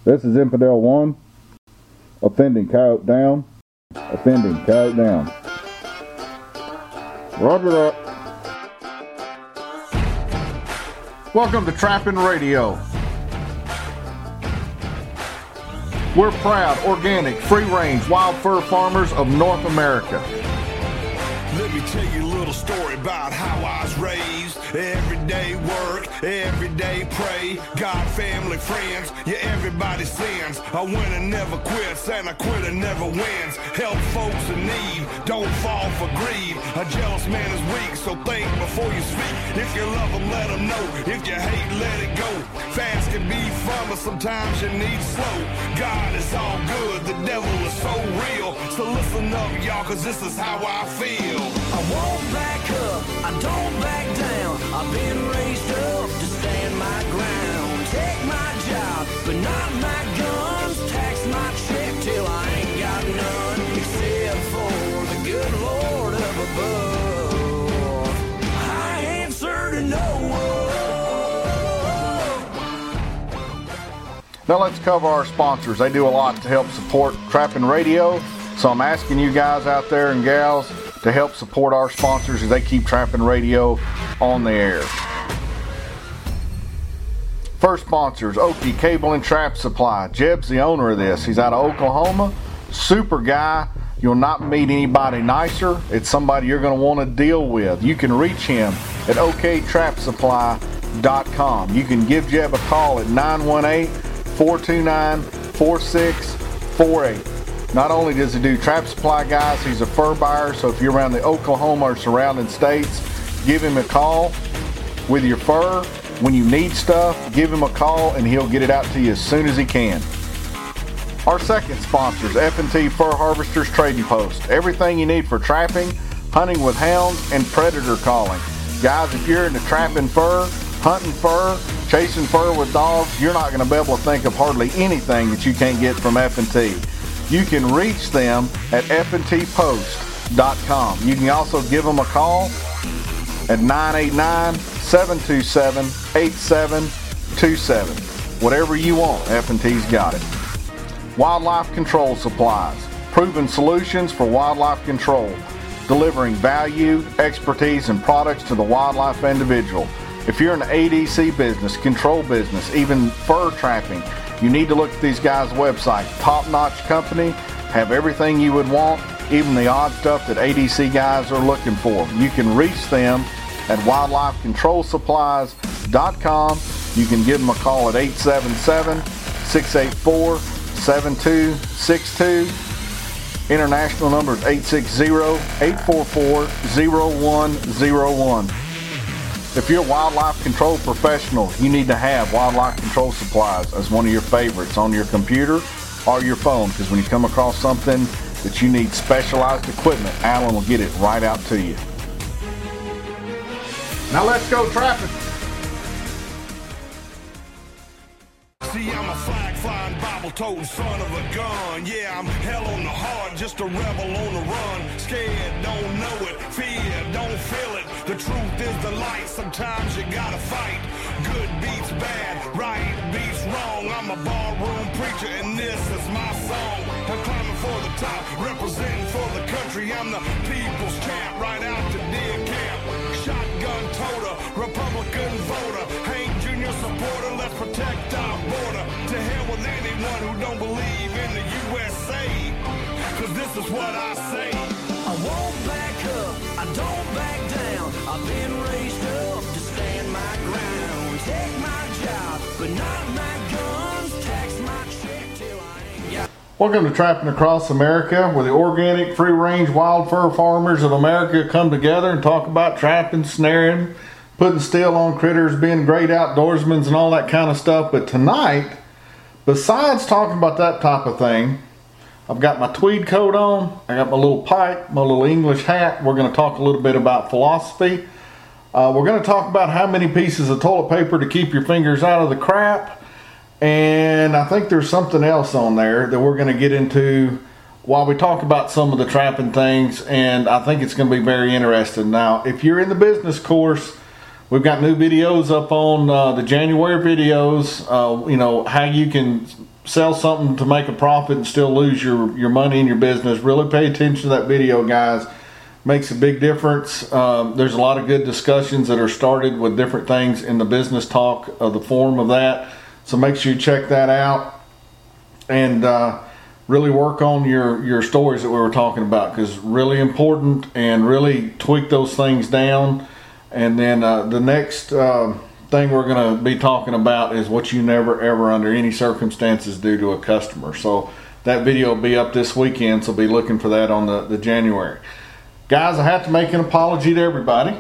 This is Infidel 1. Offending coyote down. Offending coyote down. Roger that. Welcome to Trapping Radio. We're proud, organic, free-range, wild fur farmers of North America. Let me tell you a little story about how I was raised. Everyday work, everyday pray. God, family, friends, yeah, everybody sins. A winner never quits, and a quitter never wins. Help folks in need, don't fall for greed. A jealous man is weak, so think before you speak. If you love them, let them know. If you hate, let it go. Fast can be fun, but sometimes you need slow. God is all good, the devil is so real. So listen up, y'all, cause this is how I feel. I won't back up, I don't back down. I've been raised up to stand my ground. Take my job, but not my guns. Tax my check till I ain't got none. Except for the good Lord up above. I answer to no one. Now let's cover our sponsors. They do a lot to help support Trapping Radio. So I'm asking you guys out there and gals to help support our sponsors as they keep Trapping Radio on the air. First sponsor is Okie Cable and Trap Supply. Jeb's the owner of this. He's out of Oklahoma. Super guy. You'll not meet anybody nicer. It's somebody you're going to want to deal with. You can reach him at oktrapsupply.com. You can give Jeb a call at 918-429-4648. Not only does he do trap supply, guys, he's a fur buyer, so if you're around the Oklahoma or surrounding states, give him a call with your fur. When you need stuff, give him a call and he'll get it out to you as soon as he can. Our second sponsor is F&T Fur Harvesters Trading Post. Everything you need for trapping, hunting with hounds, and predator calling. Guys, if you're into trapping fur, hunting fur, chasing fur with dogs, you're not going to be able to think of hardly anything that you can't get from F&T. You can reach them at fntpost.com. You can also give them a call at 989-727-8727. Whatever you want, F&T's got it. Wildlife Control Supplies. Proven solutions for wildlife control. Delivering value, expertise, and products to the wildlife individual. If you're in the ADC business, control business, even fur trapping, you need to look at these guys' website. Top-notch company, have everything you would want, even the odd stuff that ADC guys are looking for. You can reach them at wildlifecontrolsupplies.com. You can give them a call at 877-684-7262. International number is 860-844-0101. If you're a wildlife control professional, you need to have Wildlife Control Supplies as one of your favorites on your computer or your phone, because when you come across something that you need specialized equipment, Alan will get it right out to you. Now let's go trapping. See, I'm a flag-flying, Bible-toting son of a gun. Yeah, I'm hell on the heart, just a rebel on the run. Scared, don't know it. Fear, don't feel it. The truth is the light. Sometimes you gotta fight. Good beats bad, right beats wrong. I'm a barroom preacher, and this is my song. I'm climbing for the top, representing for the country. I'm the people's champ, right out to deer camp. Shotgun toter, Republican voter. Hank Jr. supporter, let's protect our border. To hell with anyone who don't believe in the USA, cause this is what I say. I won't back up, I don't back down. I've been raised up to stand my ground. Take my job, but not my guns. Tax my check till I ain't got. Welcome to Trapping Across America, where the organic, free-range wild fur farmers of America come together and talk about trapping, snaring, putting steel on critters, being great outdoorsmen and all that kind of stuff. But tonight, besides talking about that type of thing, I've got my tweed coat on, I got my little pipe, my little English hat. We're going to talk a little bit about philosophy. We're going to talk about how many pieces of toilet paper to keep your fingers out of the crap. And I think there's something else on there that we're going to get into while we talk about some of the trapping things. And I think it's going to be very interesting. Now, if you're in the business course, we've got new videos up on the January videos. You know, how you can sell something to make a profit and still lose your money in your business. Really pay attention to that video, guys. Makes a big difference. There's a lot of good discussions that are started with different things in the business talk of the form of that. So make sure you check that out and really work on your stories that we were talking about, because really important, and really tweak those things down. And then the next thing we're going to be talking about is what you never ever under any circumstances do to a customer. So that video will be up this weekend, so be looking for that on the January. Guys, I have to make an apology to everybody.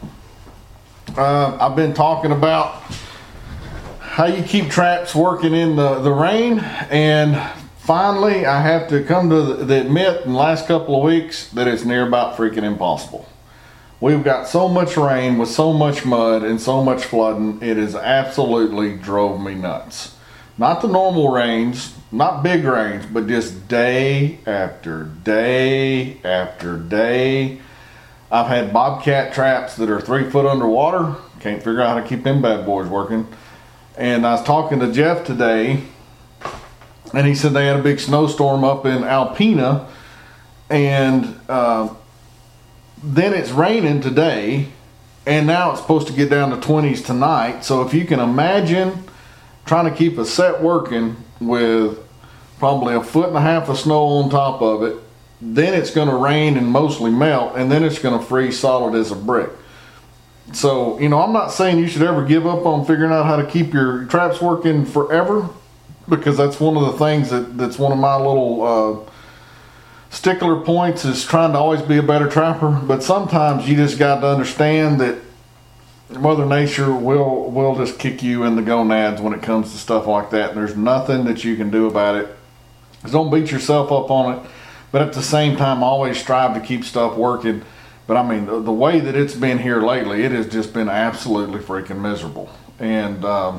I've been talking about how you keep traps working in the rain, and finally I have to come to the admit in the last couple of weeks that it's near about freaking impossible. We've got so much rain with so much mud and so much flooding, it has absolutely drove me nuts. Not the normal rains, not big rains, but just day after day after day. I've had bobcat traps that are 3 foot underwater. Can't figure out how to keep them bad boys working. And I was talking to Jeff today, and he said they had a big snowstorm up in Alpena, and then it's raining today, and now it's supposed to get down to 20s tonight. So if you can imagine trying to keep a set working with probably 1.5 foot of snow on top of it, then it's going to rain and mostly melt, and then it's going to freeze solid as a brick. So, you know, I'm not saying you should ever give up on figuring out how to keep your traps working forever, because that's one of the things that's one of my little stickler points, is trying to always be a better trapper. But sometimes you just got to understand that Mother Nature will just kick you in the gonads when it comes to stuff like that, and there's nothing that you can do about it. Just don't beat yourself up on it, but at the same time always strive to keep stuff working. But I mean, the way that it's been here lately, it has just been absolutely freaking miserable. And well,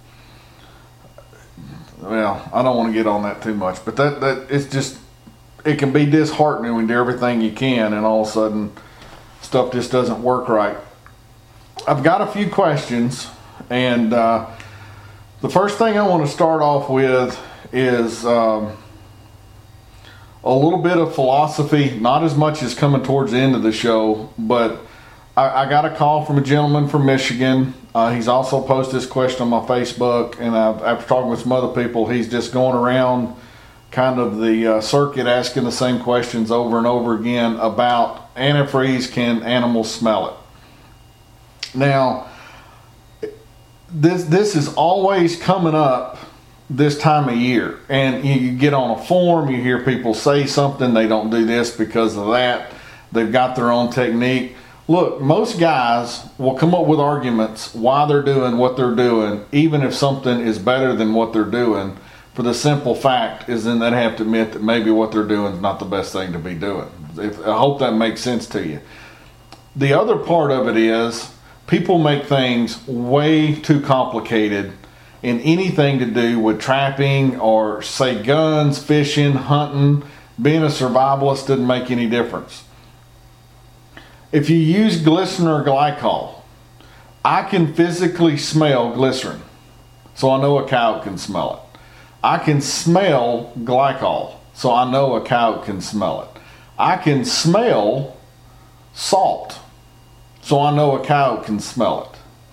I don't want to get on that too much, but that it's just, it can be disheartening when you do everything you can and all of a sudden stuff just doesn't work right. I've got a few questions, and the first thing I want to start off with is a little bit of philosophy, not as much as coming towards the end of the show, but I got a call from a gentleman from Michigan. He's also posted this question on my Facebook, and after talking with some other people, he's just going around kind of the circuit asking the same questions over and over again about antifreeze. Can animals smell it? Now, this is always coming up this time of year, and you get on a forum, you hear people say something, they don't do this because of that, they've got their own technique. Look, most guys will come up with arguments why they're doing what they're doing, even if something is better than what they're doing, for the simple fact is then they have to admit that maybe what they're doing is not the best thing to be doing. I hope that makes sense to you. The other part of it is people make things way too complicated in anything to do with trapping, or say guns, fishing, hunting. Being a survivalist doesn't make any difference. If you use glycerin or glycol, I can physically smell glycerin, so I know a cow can smell it. I can smell glycol, so I know a cow can smell it. I can smell salt, so I know a cow can smell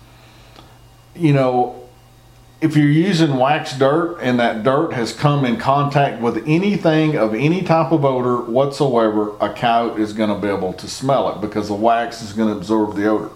it. You know, if you're using wax dirt and that dirt has come in contact with anything of any type of odor whatsoever, a cow is going to be able to smell it because the wax is going to absorb the odor.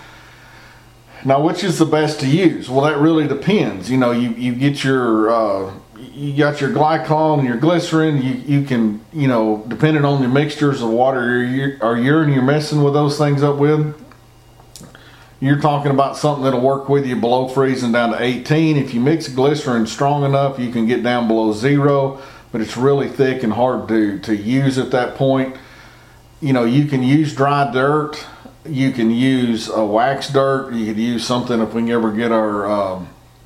Now, which is the best to use? Well, that really depends. You know, you get your you got your glycol and your glycerin. You can, you know, depending on the mixtures of water or urine you're messing with those things up with, you're talking about something that'll work with you below freezing down to 18. If you mix glycerin strong enough, you can get down below 0, but it's really thick and hard to use at that point. You know, you can use dry dirt. You can use wax dirt. You could use something, if we can ever get our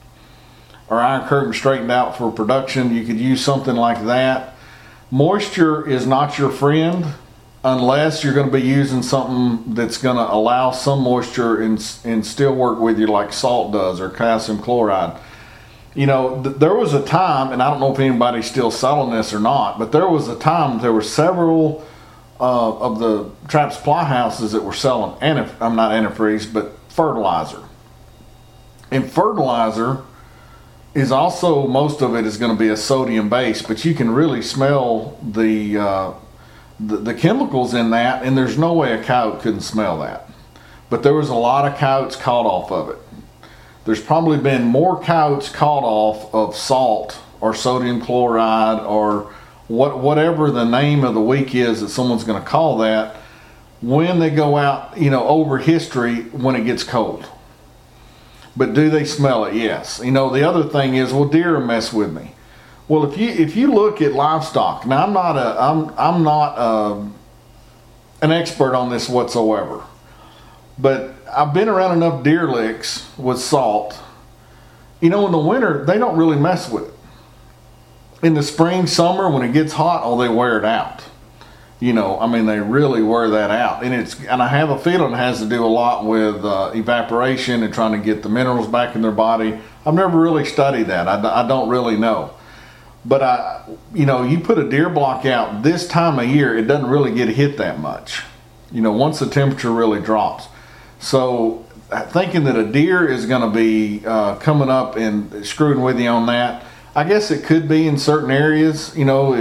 iron curtain straightened out for production, you could use something like that. Moisture is not your friend unless you're going to be using something that's going to allow some moisture and still work with you, like salt does, or calcium chloride. There was a time, and I don't know if anybody's still selling this or not, but there was a time there were several of the trap supply houses that were selling not antifreeze, but fertilizer. And fertilizer is also, most of it is going to be a sodium base, but you can really smell the chemicals in that, and there's no way a coyote couldn't smell that. But there was a lot of coyotes caught off of it. There's probably been more coyotes caught off of salt or sodium chloride or whatever the name of the week is that someone's going to call that when they go out, over history when it gets cold. But do they smell it? Yes. The other thing is, deer mess with me. Well, if you look at livestock, now I'm not an expert on this whatsoever, but I've been around enough deer licks with salt. In the winter they don't really mess with it. In the spring, summer, when it gets hot, they wear it out. They really wear that out, and I have a feeling it has to do a lot with evaporation and trying to get the minerals back in their body. I've never really studied that. I don't really know. But you put a deer block out this time of year, it doesn't really get hit that much. Once the temperature really drops. So thinking that a deer is going to be coming up and screwing with you on that, I guess it could be in certain areas.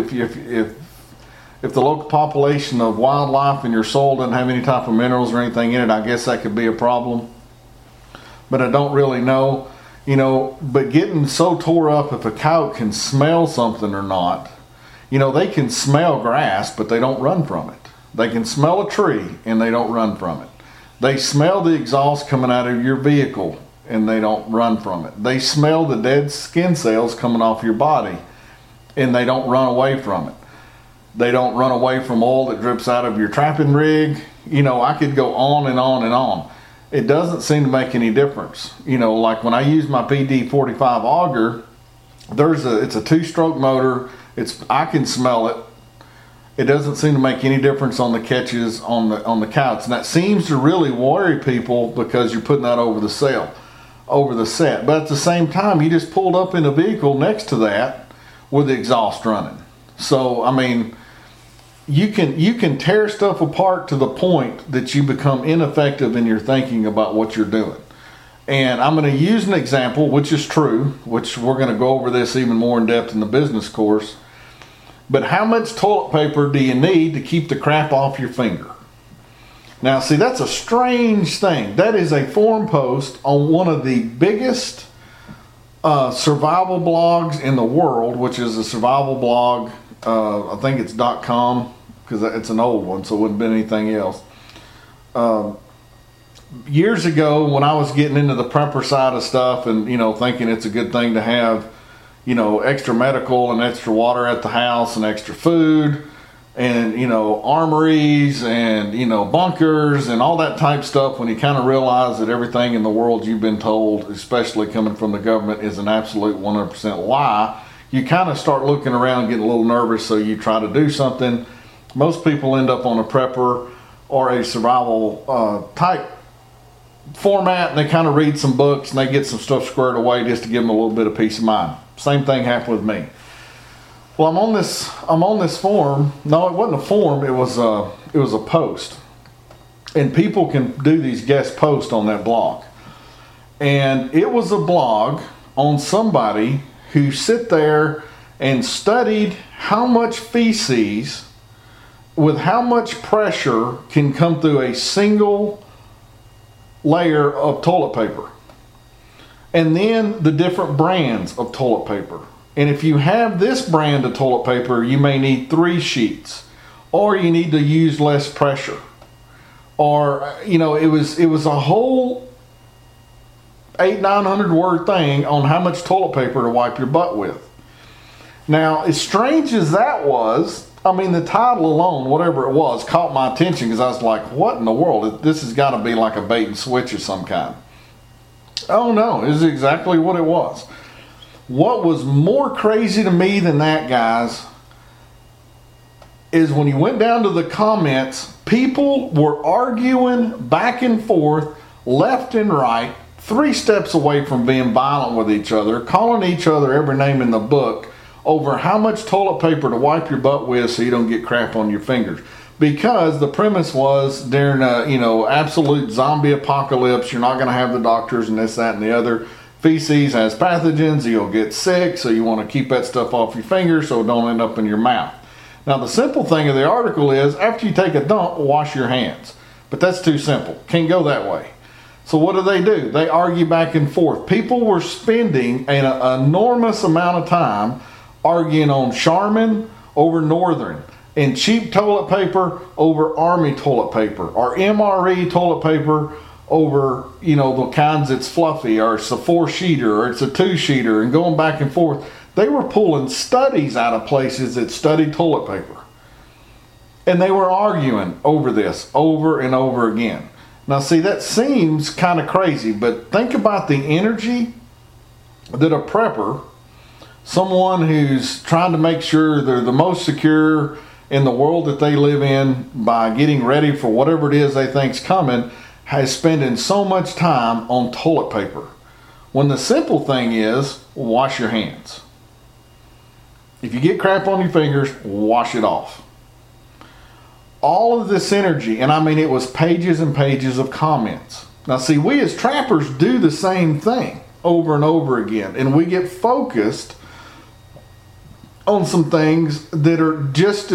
If the local population of wildlife in your soil doesn't have any type of minerals or anything in it, I guess that could be a problem. But I don't really know. But getting so tore up if a coyote can smell something or not. They can smell grass, but they don't run from it. They can smell a tree and they don't run from it. They smell the exhaust coming out of your vehicle and they don't run from it. They smell the dead skin cells coming off your body and they don't run away from it. They don't run away from oil that drips out of your trapping rig. I could go on and on and on. It doesn't seem to make any difference. Like when I use my PD45 auger, it's a 2-stroke motor. I can smell it. It doesn't seem to make any difference on the catches on the coyotes. And that seems to really worry people because you're putting that over the set. But at the same time, you just pulled up in a vehicle next to that with the exhaust running. So, you can tear stuff apart to the point that you become ineffective in your thinking about what you're doing. And I'm going to use an example, which is true, which we're going to go over this even more in depth in the business course. But how much toilet paper do you need to keep the crap off your finger? Now, see, that's a strange thing. That is a forum post on one of the biggest survival blogs in the world, which is a survival blog. I think it's .com because it's an old one, so it wouldn't have been anything else. Years ago, when I was getting into the prepper side of stuff and, thinking it's a good thing to have, extra medical and extra water at the house and extra food and, armories and, bunkers and all that type stuff, when you kind of realize that everything in the world you've been told, especially coming from the government, is an absolute 100% lie, you kind of start looking around, getting a little nervous, so you try to do something. Most people end up on a prepper or a survival type format, and they kind of read some books and they get some stuff squared away just to give them a little bit of peace of mind. Same thing happened with me. Well, I'm on this forum. No, it wasn't a forum. It was a post, and people can do these guest posts on that blog. And it was a blog on somebody who sit there and studied how much feces with how much pressure can come through a single layer of toilet paper. And then the different brands of toilet paper. And if you have this brand of toilet paper, you may need 3 sheets, or you need to use less pressure. Or, it was a whole 800-900 word thing on how much toilet paper to wipe your butt with. Now, as strange as that was, the title alone, whatever it was, caught my attention because I was like, what in the world? This has got to be like a bait and switch of some kind. Oh no, it is exactly what it was. What was more crazy to me than that, guys, is when you went down to the comments, people were arguing back and forth, left and right, 3 steps away from being violent with each other, calling each other every name in the book over how much toilet paper to wipe your butt with so you don't get crap on your fingers. Because the premise was during a absolute zombie apocalypse, you're not going to have the doctors and this, that, and the other. Feces has pathogens, you'll get sick, so you want to keep that stuff off your fingers so it don't end up in your mouth. Now the simple thing of the article is, after you take a dump, wash your hands. But that's too simple. Can't go that way. So what do? They argue back and forth. People were spending an enormous amount of time arguing on Charmin over Northern, and cheap toilet paper over Army toilet paper, or MRE toilet paper over, the kinds that's fluffy, or it's a 4-sheeter, or it's a 2-sheeter, and going back and forth. They were pulling studies out of places that studied toilet paper. And they were arguing over this over and over again. Now see, that seems kind of crazy, but think about the energy that a prepper, someone who's trying to make sure they're the most secure in the world that they live in by getting ready for whatever it is they think's coming, has spending so much time on toilet paper. When the simple thing is, wash your hands. If you get crap on your fingers, wash it off. All of this energy, and I mean it was pages and pages of comments. Now see, we as trappers do the same thing over and over again, and we get focused on some things that are just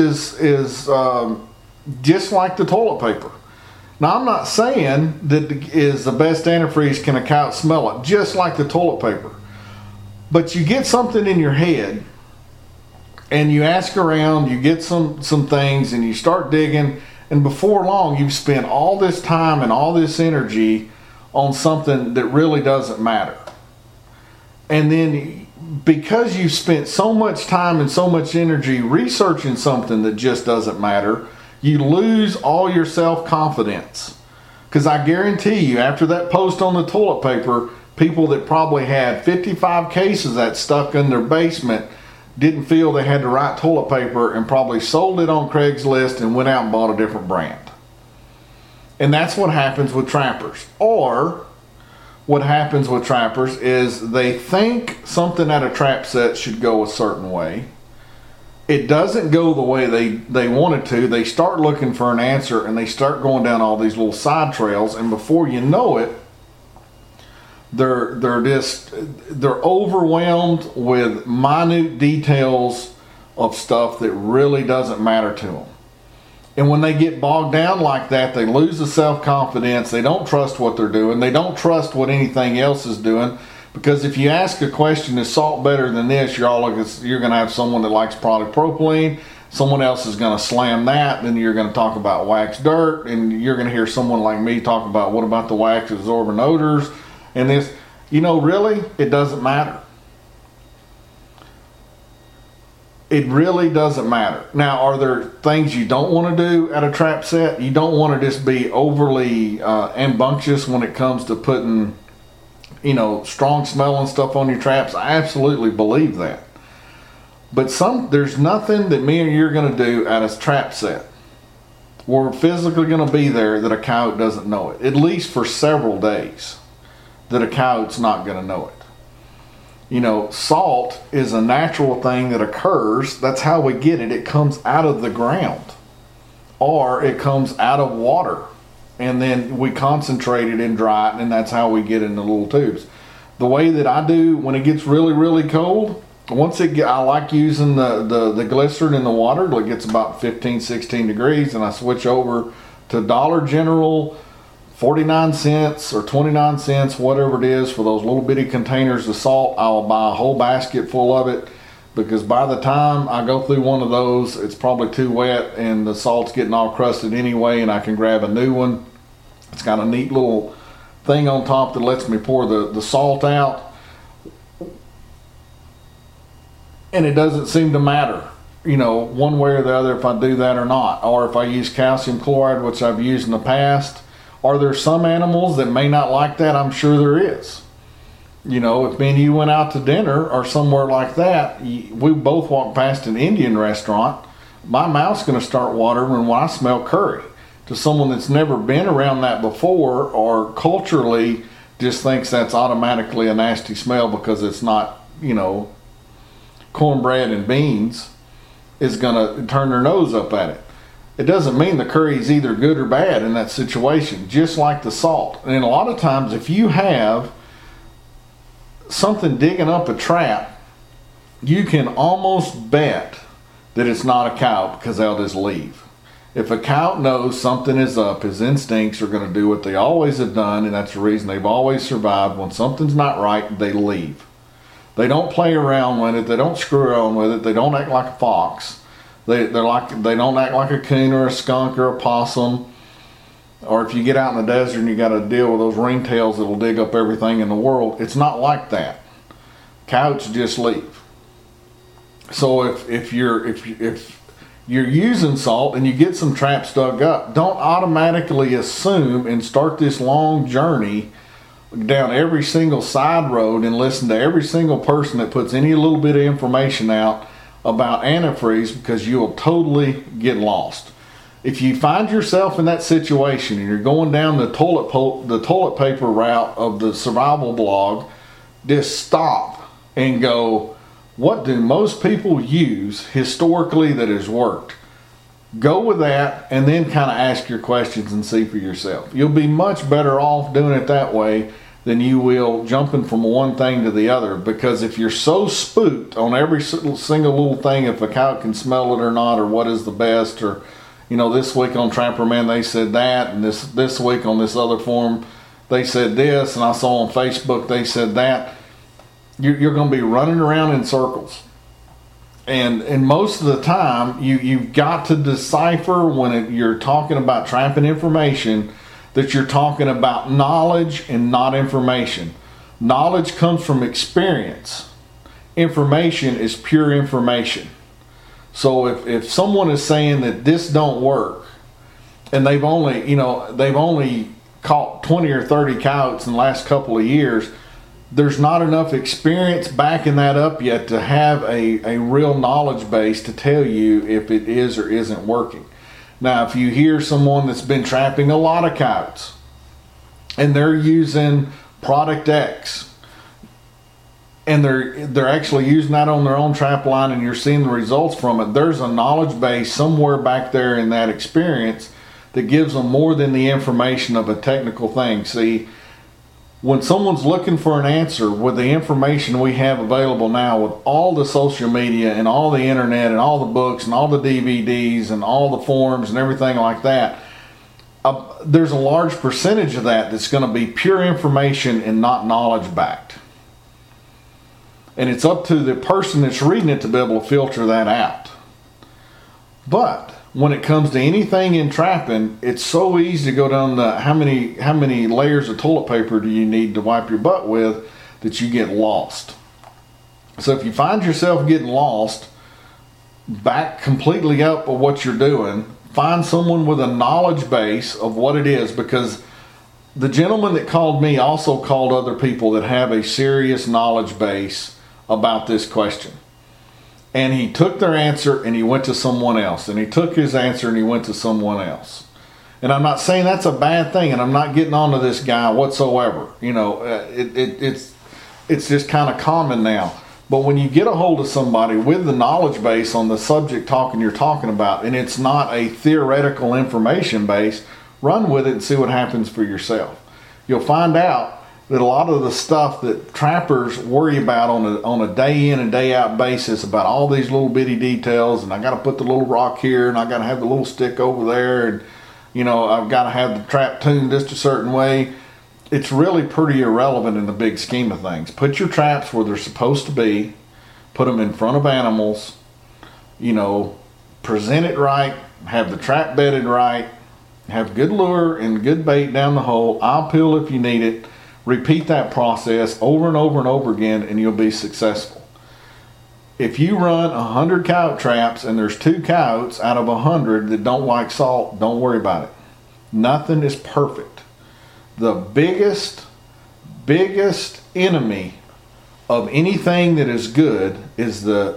just like the toilet paper. Now I'm not saying that is the best antifreeze, can a cow smell it, just like the toilet paper. But you get something in your head and you ask around, you get some things and you start digging, and before long you've spent all this time and all this energy on something that really doesn't matter. And then because you've spent so much time and so much energy researching something that just doesn't matter, you lose all your self-confidence. Because I guarantee you, after that post on the toilet paper, people that probably had 55 cases of that stuck in their basement didn't feel they had the right toilet paper and probably sold it on Craigslist and went out and bought a different brand. And that's what happens with trappers. Or what happens with trappers is they think something at a trap set should go a certain way. It doesn't go the way they want it to. They start looking for an answer and they start going down all these little side trails, and before you know it, they're overwhelmed with minute details of stuff that really doesn't matter to them. And when they get bogged down like that, they lose the self-confidence. They don't trust what they're doing. They don't trust what anything else is doing. Because if you ask a question, is salt better than this? You're going to have someone that likes polypropylene. Someone else is going to slam that. Then you're going to talk about wax dirt. And you're going to hear someone like me talk about, what about the wax absorbing odors? And this, really, it doesn't matter. It really doesn't matter. Now, are there things you don't want to do at a trap set? You don't want to just be overly rambunctious when it comes to putting, strong smelling stuff on your traps. I absolutely believe that. But there's nothing that me or you're going to do at a trap set where we're physically going to be there that a coyote doesn't know it. At least for several days that a coyote's not going to know it. Salt is a natural thing that occurs. That's how we get it. It comes out of the ground, or it comes out of water, and then we concentrate it and dry it, and that's how we get it in the little tubes. The way that I do when it gets really, really cold, I like using the glycerin in the water till it gets about 15, 16 degrees, and I switch over to Dollar General 49 cents or 29 cents, whatever it is, for those little bitty containers of salt. I will buy a whole basket full of it, because by the time I go through one of those, it's probably too wet and the salt's getting all crusted anyway, and I can grab a new one. It's got a neat little thing on top that lets me pour the salt out, and it doesn't seem to matter, one way or the other if I do that or not, or if I use calcium chloride, which I've used in the past. Are there some animals that may not like that? I'm sure there is. If me and you went out to dinner or somewhere like that, we both walked past an Indian restaurant, my mouth's going to start watering when I smell curry. To someone that's never been around that before, or culturally just thinks that's automatically a nasty smell because it's not, cornbread and beans, is going to turn their nose up at it. It doesn't mean the curry's either good or bad in that situation, just like the salt. And a lot of times if you have something digging up a trap, you can almost bet that it's not a coyote because they'll just leave. If a coyote knows something is up, his instincts are going to do what they always have done, and that's the reason they've always survived. When something's not right, they leave. They don't play around with it. They don't screw around with it. They don't act like a fox. They don't act like a coon or a skunk or a possum. Or if you get out in the desert and you got to deal with those ringtails that'll dig up everything in the world, it's not like that. Coyotes just leave. So if you're using salt and you get some traps dug up, don't automatically assume and start this long journey down every single side road and listen to every single person that puts any little bit of information out about antifreeze, because you'll totally get lost. If you find yourself in that situation and you're going down the toilet paper route of the survival blog, just stop and go, what do most people use historically that has worked? Go with that and then kind of ask your questions and see for yourself. You'll be much better off doing it that way than you will jumping from one thing to the other, because if you're so spooked on every single little thing, if a coyote can smell it or not, or what is the best, or this week on Trapper Man they said that, and this week on this other forum they said this, and I saw on Facebook they said that, you're going to be running around in circles. And most of the time you've got to decipher when you're talking about trapping information that you're talking about knowledge and not information. Knowledge comes from experience. Information is pure information. So if someone is saying that this don't work, and they've only caught 20 or 30 coyotes in the last couple of years, there's not enough experience backing that up yet to have a real knowledge base to tell you if it is or isn't working. Now, if you hear someone that's been trapping a lot of coyotes and they're using product X and they're actually using that on their own trap line and you're seeing the results from it, there's a knowledge base somewhere back there in that experience that gives them more than the information of a technical thing. See, when someone's looking for an answer with the information we have available now, with all the social media and all the internet and all the books and all the DVDs and all the forums and everything like that, there's a large percentage of that that's going to be pure information and not knowledge backed. And it's up to the person that's reading it to be able to filter that out. But when it comes to anything in trapping, it's so easy to go down the how many layers of toilet paper do you need to wipe your butt with that you get lost. So if you find yourself getting lost, back completely up of what you're doing, find someone with a knowledge base of what it is, because the gentleman that called me also called other people that have a serious knowledge base about this question. And he took their answer and he went to someone else. And he took his answer and he went to someone else. And I'm not saying that's a bad thing, and I'm not getting onto this guy whatsoever. It's just kind of common now. But when you get a hold of somebody with the knowledge base on the subject you're talking about, and it's not a theoretical information base, run with it and see what happens for yourself. You'll find out that a lot of the stuff that trappers worry about on a day in and day out basis, about all these little bitty details, and I got to put the little rock here, and I got to have the little stick over there, and I've got to have the trap tuned just a certain way. It's really pretty irrelevant in the big scheme of things. Put your traps where they're supposed to be. Put them in front of animals. Present it right. Have the trap bedded right. Have good lure and good bait down the hole. I'll peel if you need it. Repeat that process over and over and over again, and you'll be successful. If you run 100 coyote traps and there's 2 coyotes out of 100 that don't like salt, don't worry about it. Nothing is perfect. The biggest enemy of anything that is good is the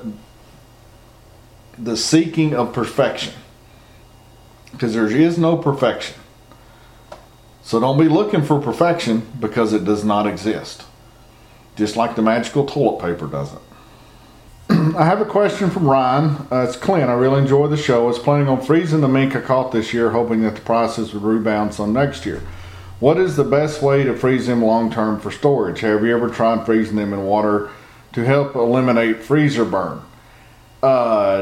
seeking of perfection, because there is no perfection. So don't be looking for perfection, because it does not exist. Just like the magical toilet paper doesn't. I have a question from Ryan. It's Clint. I really enjoy the show. I was planning on freezing the mink I caught this year, hoping that the prices would rebound some next year. What is the best way to freeze them long term for storage? Have you ever tried freezing them in water to help eliminate freezer burn? No.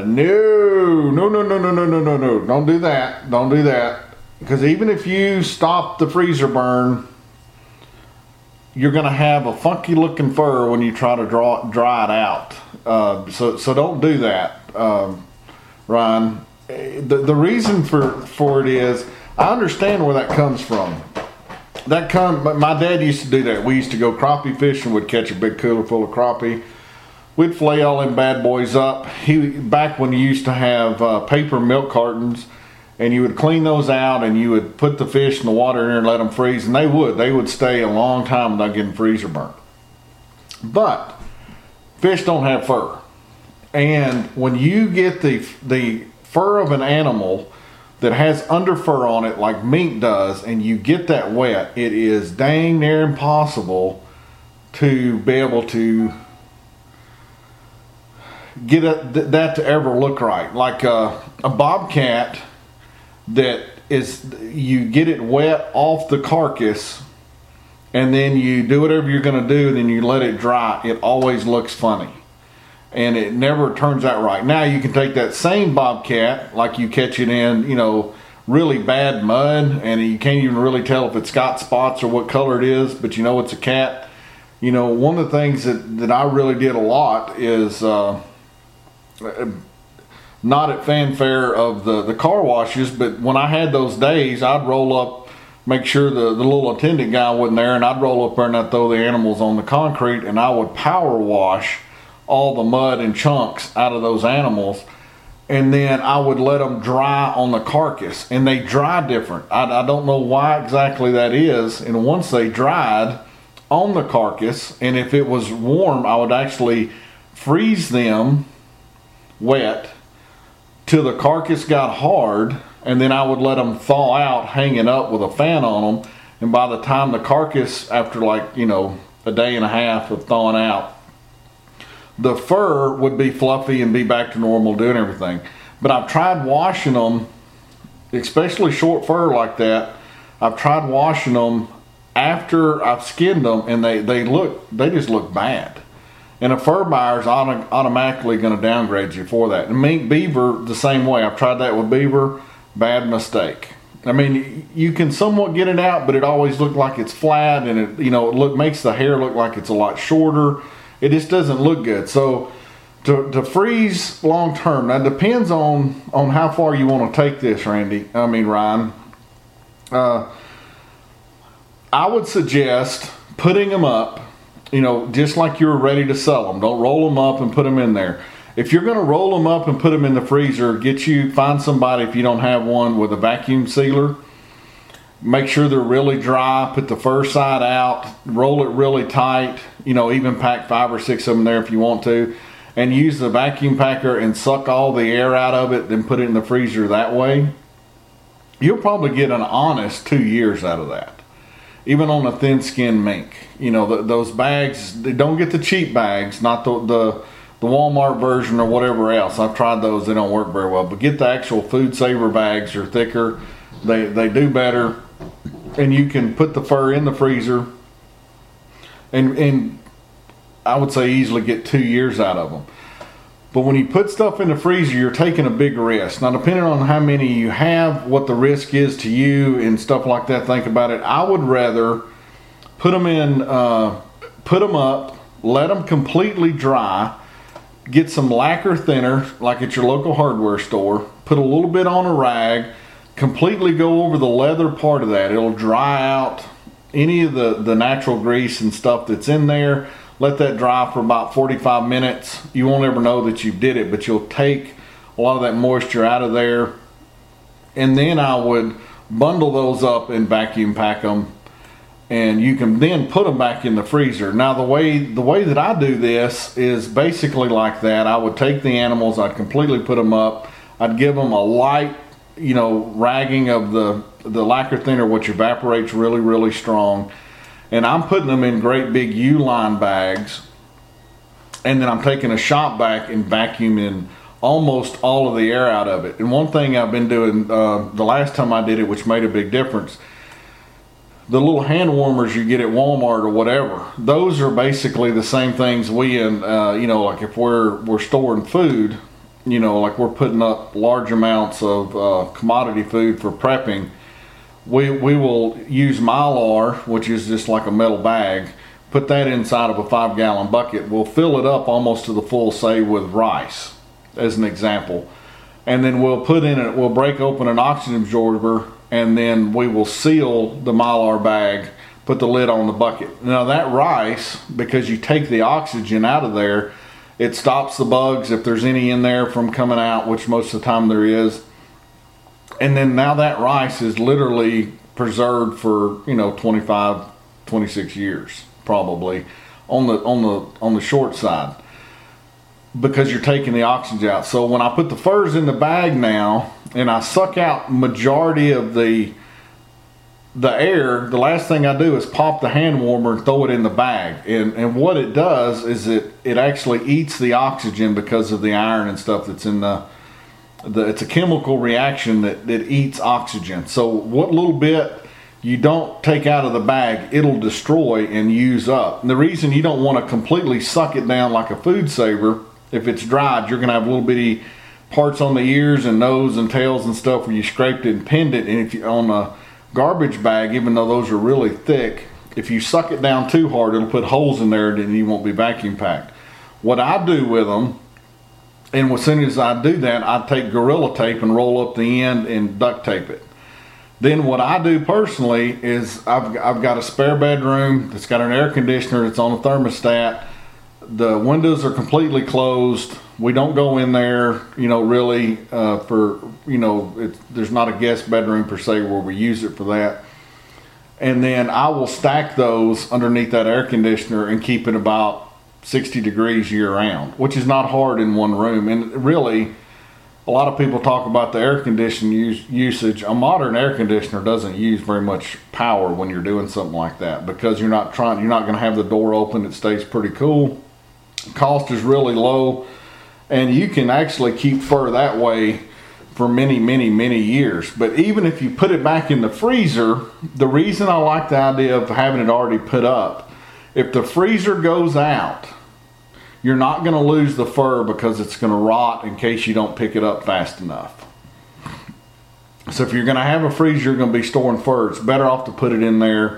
Don't do that. Don't do that. Because even if you stop the freezer burn, you're going to have a funky looking fur when you try to dry it out. So don't do that, Ryan. The reason for it is, I understand where that comes from. My dad used to do that. We used to go crappie fishing. We'd catch a big cooler full of crappie. We'd flay all them bad boys up. Back when you used to have paper milk cartons, and you would clean those out, and you would put the fish in the water in there and let them freeze, and they would stay a long time without getting freezer burnt. But fish don't have fur, and when you get the fur of an animal that has underfur on it like mink does, and you get that wet, it is dang near impossible to be able to get that to ever look right. Like a bobcat, that is, you get it wet off the carcass, and then you do whatever you're going to do, and then you let it dry. It always looks funny, and it never turns out right. Now you can take that same bobcat, like you catch it in, really bad mud, and you can't even really tell if it's got spots or what color it is, but it's a cat. One of the things that I really did a lot is not at fanfare of the car washes, but when I had those days, I'd roll up, make sure the little attendant guy wasn't there, and I'd roll up there and I'd throw the animals on the concrete, and I would power wash all the mud and chunks out of those animals, and then I would let them dry on the carcass, and they dry different. I don't know why exactly that is, and once they dried on the carcass, and if it was warm, I would actually freeze them wet till the carcass got hard, and then I would let them thaw out hanging up with a fan on them, and by the time the carcass, after a day and a half of thawing out, the fur would be fluffy and be back to normal, doing everything. But I've tried washing them, especially short fur like that, I've tried washing them after I've skinned them, and they just look bad. And a fur buyer's automatically going to downgrade you for that. And mink, beaver, the same way. I've tried that with beaver. Bad mistake. I mean, you can somewhat get it out, but it always looks like it's flat, and it makes the hair look like it's a lot shorter. It just doesn't look good. So to freeze long term, that depends on how far you want to take this, Ryan. I would suggest putting them up, just like you're ready to sell them. Don't roll them up and put them in there. If you're going to roll them up and put them in the freezer, find somebody, if you don't have one, with a vacuum sealer. Make sure they're really dry. Put the fur side out. Roll it really tight. Even pack 5 or 6 of them there if you want to. And use the vacuum packer and suck all the air out of it, then put it in the freezer that way. You'll probably get an honest 2 years out of that. Even on a thin-skinned mink. Those bags, they don't get the cheap bags, not the Walmart version or whatever else. I've tried those, they don't work very well. But get the actual Food Saver bags, they're thicker, they do better. And you can put the fur in the freezer, and I would say easily get 2 years out of them. But when you put stuff in the freezer, you're taking a big risk. Now, depending on how many you have, what the risk is to you and stuff like that, think about it. I would rather put them up, let them completely dry, get some lacquer thinner, like at your local hardware store, put a little bit on a rag, completely go over the leather part of that. It'll dry out any of the natural grease and stuff that's in there. Let that dry for about 45 minutes. You won't ever know that you did it, but you'll take a lot of that moisture out of there. And then I would bundle those up and vacuum pack them, and you can then put them back in the freezer. Now the way that I do this is basically like that. I would take the animals, I'd completely put them up, I'd give them a light ragging of the lacquer thinner, which evaporates really, really strong. And I'm putting them in great big U-line bags. And then I'm taking a shop vac and vacuuming almost all of the air out of it. And one thing I've been doing the last time I did it, which made a big difference, the little hand warmers you get at Walmart or whatever, those are basically the same things like if we're storing food, like we're putting up large amounts of commodity food for prepping, we will use Mylar, which is just like a metal bag, put that inside of a 5-gallon bucket. We'll fill it up almost to the full, say with rice, as an example. And then we'll break open an oxygen absorber, and then we will seal the Mylar bag, put the lid on the bucket. Now that rice, because you take the oxygen out of there, it stops the bugs, if there's any in there, from coming out, which most of the time there is. And then now that rice is literally preserved for 25, 26 years probably on the short side, because you're taking the oxygen out. So when I put the furs in the bag now and I suck out majority of the air, the last thing I do is pop the hand warmer and throw it in the bag. And what it does is it actually eats the oxygen because of the iron and stuff that's in it's a chemical reaction that eats oxygen. So what little bit you don't take out of the bag, it'll destroy and use up. And the reason you don't want to completely suck it down like a food saver, if it's dried, you're going to have little bitty parts on the ears and nose and tails and stuff where you scraped it and pinned it. And if you on a garbage bag, even though those are really thick, if you suck it down too hard, it'll put holes in there and you won't be vacuum packed. What I do with them, and as soon as I do that, I take Gorilla Tape and roll up the end and duct tape it. Then what I do personally is I've got a spare bedroom that's got an air conditioner that's on a thermostat. The windows are completely closed. We don't go in there, really there's not a guest bedroom per se where we use it for that. And then I will stack those underneath that air conditioner and keep it about 60 degrees year round, which is not hard in one room. And really, a lot of people talk about the air conditioning usage. A modern air conditioner doesn't use very much power when you're doing something like that, because you're not going to have the door open. It stays pretty cool. Cost is really low, and you can actually keep fur that way for many, many, many years. But even if you put it back in the freezer, the reason I like the idea of having it already put up, if the freezer goes out, you're not going to lose the fur because it's going to rot in case you don't pick it up fast enough. So if you're going to have a freezer, you're going to be storing fur, it's better off to put it in there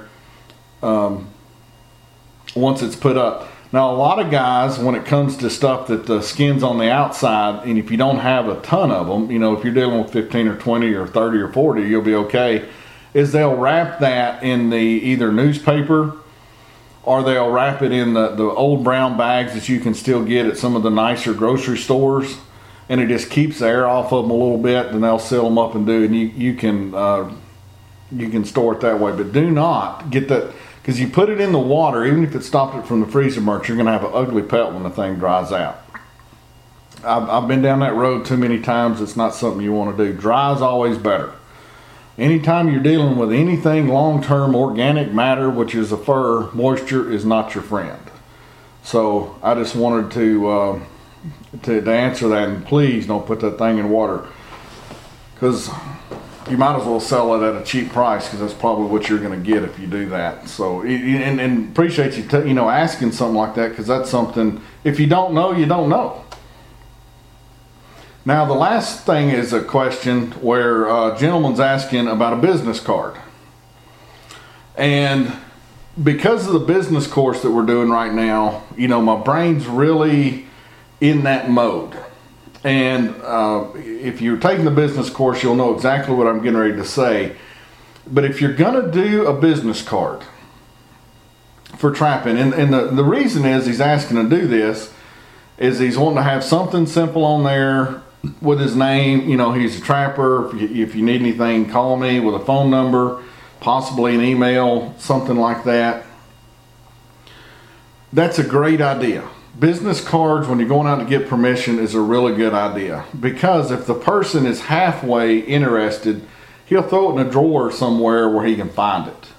once it's put up. Now, a lot of guys, when it comes to stuff that the skin's on the outside, and if you don't have a ton of them, if you're dealing with 15 or 20 or 30 or 40, you'll be okay, is they'll wrap that in the either newspaper, or they'll wrap it in the old brown bags that you can still get at some of the nicer grocery stores, and it just keeps the air off of them a little bit. Then they'll seal them up and do it, and you can store it that way. But do not get that, because you put it in the water, even if it stopped it from the freezer marks, you're going to have an ugly pelt when the thing dries out. I've been down that road too many times. It's not something you want to do. Dry is always better. Anytime you're dealing with anything long-term organic matter, which is a fur, moisture is not your friend. So I just wanted to answer that, and please don't put that thing in water, because you might as well sell it at a cheap price, because that's probably what you're going to get if you do that. So and appreciate you asking something like that, because that's something, if you don't know, you don't know. Now, the last thing is a question where a gentleman's asking about a business card. And because of the business course that we're doing right now, my brain's really in that mode. And if you're taking the business course, you'll know exactly what I'm getting ready to say. But if you're going to do a business card for trapping, and the reason is he's asking to do this, is he's wanting to have something simple on there with his name. He's a trapper. If you need anything, call me, with a phone number, possibly an email, something like that. That's a great idea. business cards when you're going out to get permission is a really good idea, because if the person is halfway interested, he'll throw it in a drawer somewhere where he can find it.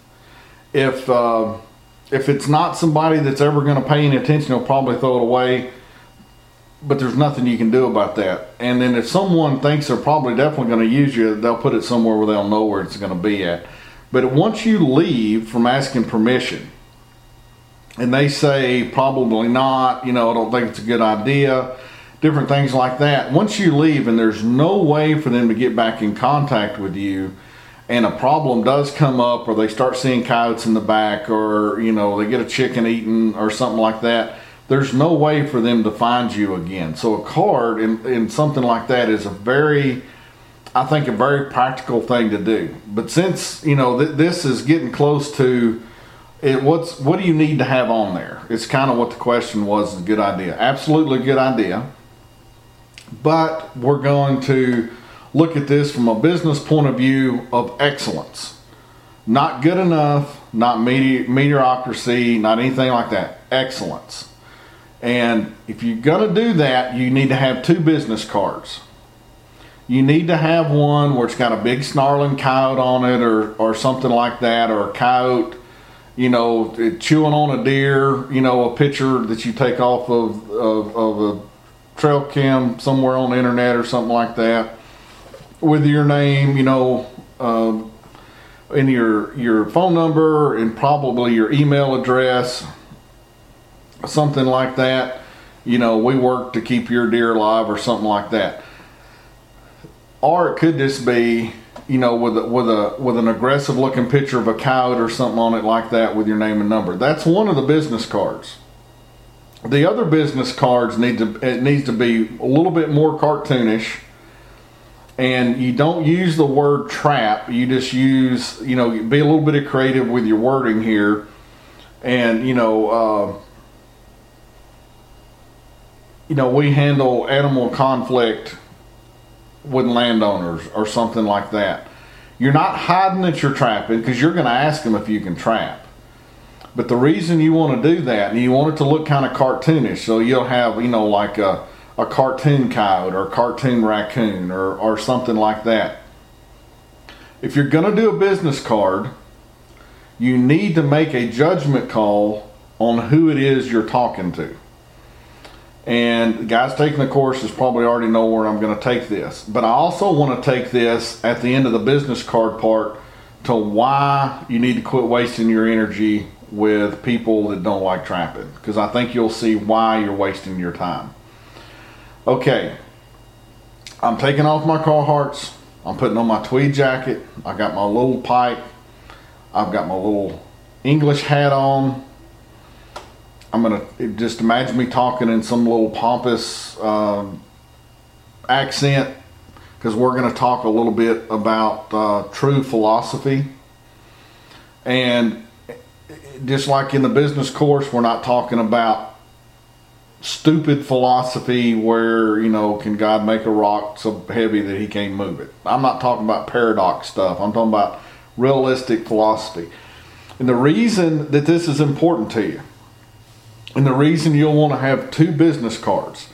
If it's not somebody that's ever going to pay any attention, he'll probably throw it away, but there's nothing you can do about that. And then if someone thinks they're probably definitely going to use you, they'll put it somewhere where they'll know where it's going to be at. But once you leave from asking permission, and they say probably not, I don't think it's a good idea, different things like that. Once you leave and there's no way for them to get back in contact with you, and a problem does come up, or they start seeing coyotes in the back, or they get a chicken eaten or something like that, there's no way for them to find you again. So a card in something like that is a very practical thing to do. But since this is getting close to it, what do you need to have on there? It's kind of what the question was. A good idea, absolutely good idea. But we're going to look at this from a business point of view of excellence. Not good enough, not mediocrity, not anything like that. Excellence. And if you're going to do that, you need to have 2 business cards. You need to have one where it's got a big snarling coyote on it, or something like that, or a coyote chewing on a deer, a picture that you take off of a trail cam somewhere on the internet or something like that, with your name, and your phone number and probably your email address, something like that. We work to keep your deer alive, or something like that. Or it could just be, with an aggressive looking picture of a coyote or something on it like that, with your name and number. That's one of the business cards. The other business cards needs to be a little bit more cartoonish, and you don't use the word trap. You just use, be a little bit of creative with your wording here, and we handle animal conflict with landowners, or something like that. You're not hiding that you're trapping, because you're going to ask them if you can trap. But the reason you want to do that, and you want it to look kind of cartoonish, so you'll have like a cartoon coyote or a cartoon raccoon, or something like that. If you're going to do a business card, you need to make a judgment call on who it is you're talking to. And the guys taking the courses probably already know where I'm going to take this. But I also want to take this at the end of the business card part to why you need to quit wasting your energy with people that don't like trapping. Because I think you'll see why you're wasting your time. Okay. I'm taking off my Carhartts. I'm putting on my tweed jacket. I got my little pipe. I've got my little English hat on. I'm going to just imagine me talking in some little pompous accent, because we're going to talk a little bit about true philosophy. And just like in the business course, we're not talking about stupid philosophy where, can God make a rock so heavy that he can't move it? I'm not talking about paradox stuff. I'm talking about realistic philosophy. And the reason that this is important to you, and the reason you'll want to have 2 business cards,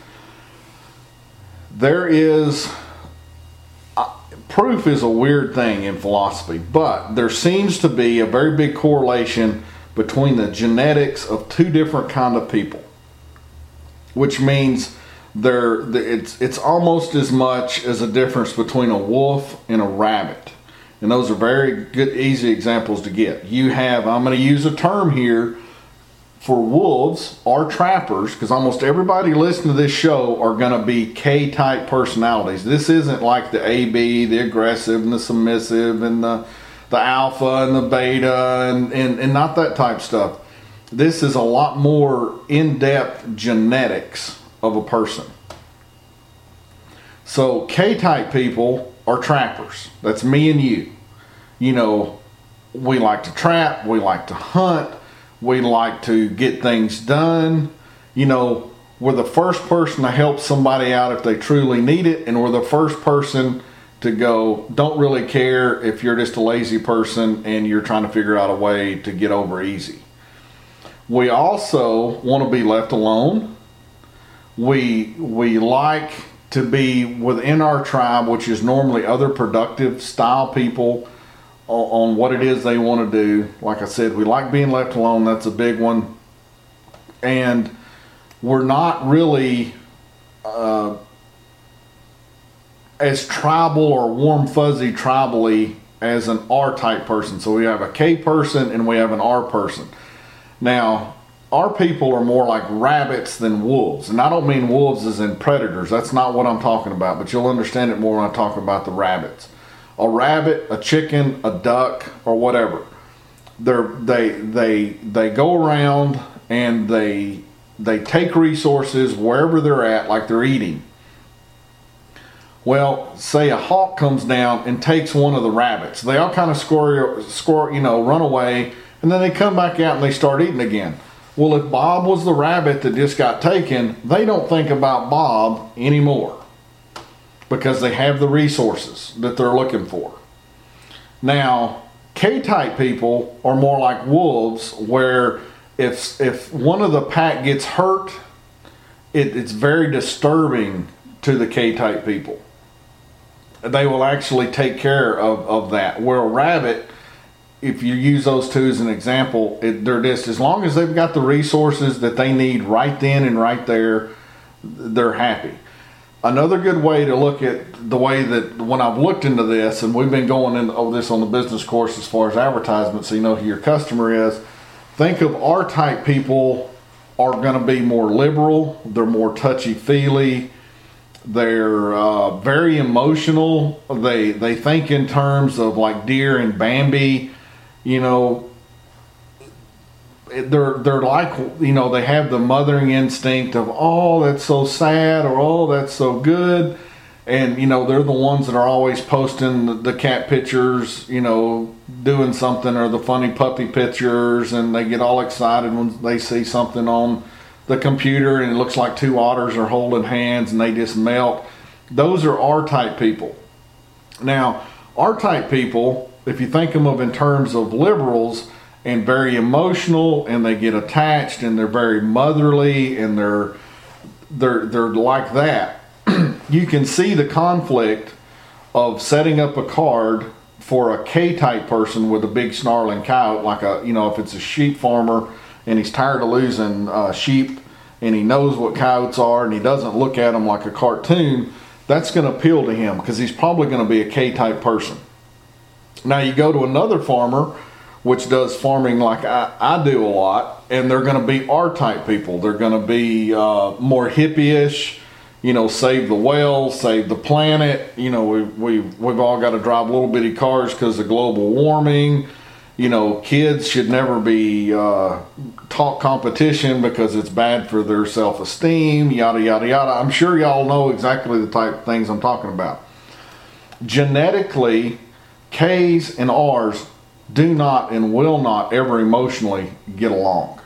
there is, proof is a weird thing in philosophy, but there seems to be a very big correlation between the genetics of 2 different kind of people, which means it's almost as much as a difference between a wolf and a rabbit. And those are very good, easy examples to get. You have, I'm going to use a term here for wolves or trappers, because almost everybody listening to this show are going to be K-type personalities. This isn't like the AB, the aggressive and the submissive and the alpha and the beta and not that type stuff. This is a lot more in-depth genetics of a person. So K-type people are trappers. That's me and you. We like to trap, we like to hunt, we like to get things done. We're the first person to help somebody out if they truly need it, and we're the first person to go, don't really care if you're just a lazy person and you're trying to figure out a way to get over easy. We also want to be left alone. We like to be within our tribe, which is normally other productive style people on what it is they want to do. Like I said, we like being left alone. That's a big one. And we're not really as tribal or warm fuzzy tribally as an R type person. So we have a K person and we have an R person. Now, our people are more like rabbits than wolves. And I don't mean wolves as in predators. That's not what I'm talking about. But you'll understand it more when I talk about the rabbits. A rabbit, a chicken, a duck, or whatever. They go around and they take resources wherever they're at, like they're eating. Well, say a hawk comes down and takes one of the rabbits. They all kind of run away, and then they come back out and they start eating again. Well, if Bob was the rabbit that just got taken, they don't think about Bob anymore because they have the resources that they're looking for. Now, K-type people are more like wolves, where if one of the pack gets hurt, it's very disturbing to the K-type people. They will actually take care of that. Where a rabbit, if you use those two as an example, they're just, as long as they've got the resources that they need right then and right there, they're happy. Another good way to look at the way that when I've looked into this, and we've been going into this on the business course as far as advertisements, so you know who your customer is. Think of R-type people are going to be more liberal. They're more touchy-feely. They're very emotional. They think in terms of like deer and Bambi. You know, they're like, you know, they have the mothering instinct of, oh, that's so sad, or oh, that's so good. And, you know, they're the ones that are always posting the cat pictures, you know, doing something, or the funny puppy pictures, and they get all excited when they see something on the computer and it looks like two otters are holding hands and they just melt. Those are R-type people. Now, R-type people, if you think of them in terms of liberals, and very emotional, and they get attached, and they're very motherly, and they're like that. You can see the conflict of setting up a card for a K-type person with a big snarling coyote, like if it's a sheep farmer and he's tired of losing sheep, and he knows what coyotes are, and he doesn't look at them like a cartoon. That's going to appeal to him because he's probably going to be a K-type person. Now you go to another farmer which does farming like I do a lot, and they're going to be R-type people. They're going to be more hippie-ish, you know, save the whales, save the planet. You know, we've all got to drive little bitty cars because of global warming. You know, kids should never be taught competition because it's bad for their self-esteem, yada, yada, yada. I'm sure y'all know exactly the type of things I'm talking about. Genetically, K's and R's do not and will not ever emotionally get along.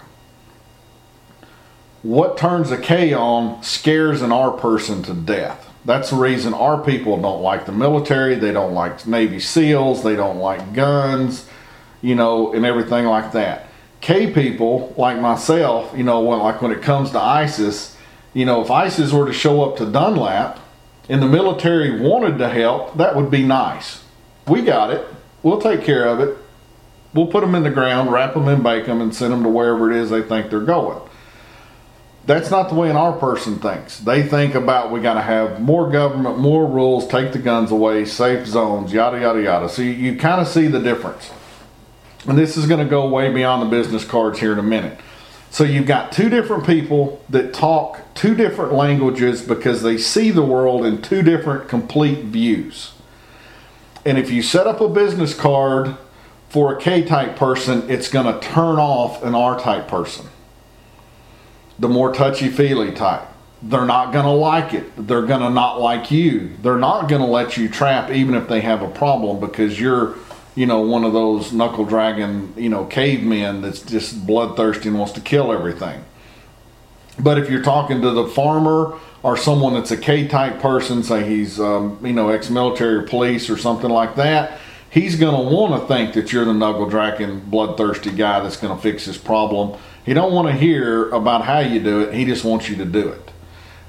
What turns a K on scares an R person to death. That's the reason R people don't like the military, they don't like Navy SEALs, they don't like guns, you know, and everything like that. K people, like myself, you know, when it comes to ISIS, you know, if ISIS were to show up to Dunlap and the military wanted to help, that would be nice. We got it. We'll take care of it. We'll put them in the ground, wrap them and bake them, and send them to wherever it is they think they're going. That's not the way an R person thinks. They think about, we got to have more government, more rules, take the guns away, safe zones, yada, yada, yada. So you kind of see the difference. And this is going to go way beyond the business cards here in a minute. So you've got two different people that talk two different languages because they see the world in two different complete views. And if you set up a business card for a K-type person, it's going to turn off an R-type person. The more touchy-feely type. They're not going to like it. They're going to not like you. They're not going to let you trap even if they have a problem because you're, you know, one of those knuckle-dragging, you know, cavemen that's just bloodthirsty and wants to kill everything. But if you're talking to the farmer or someone that's a K-type person, say he's, you know, ex-military or police or something like that, he's going to want to think that you're the knuckle-dragging, bloodthirsty guy that's going to fix his problem. He don't want to hear about how you do it. He just wants you to do it.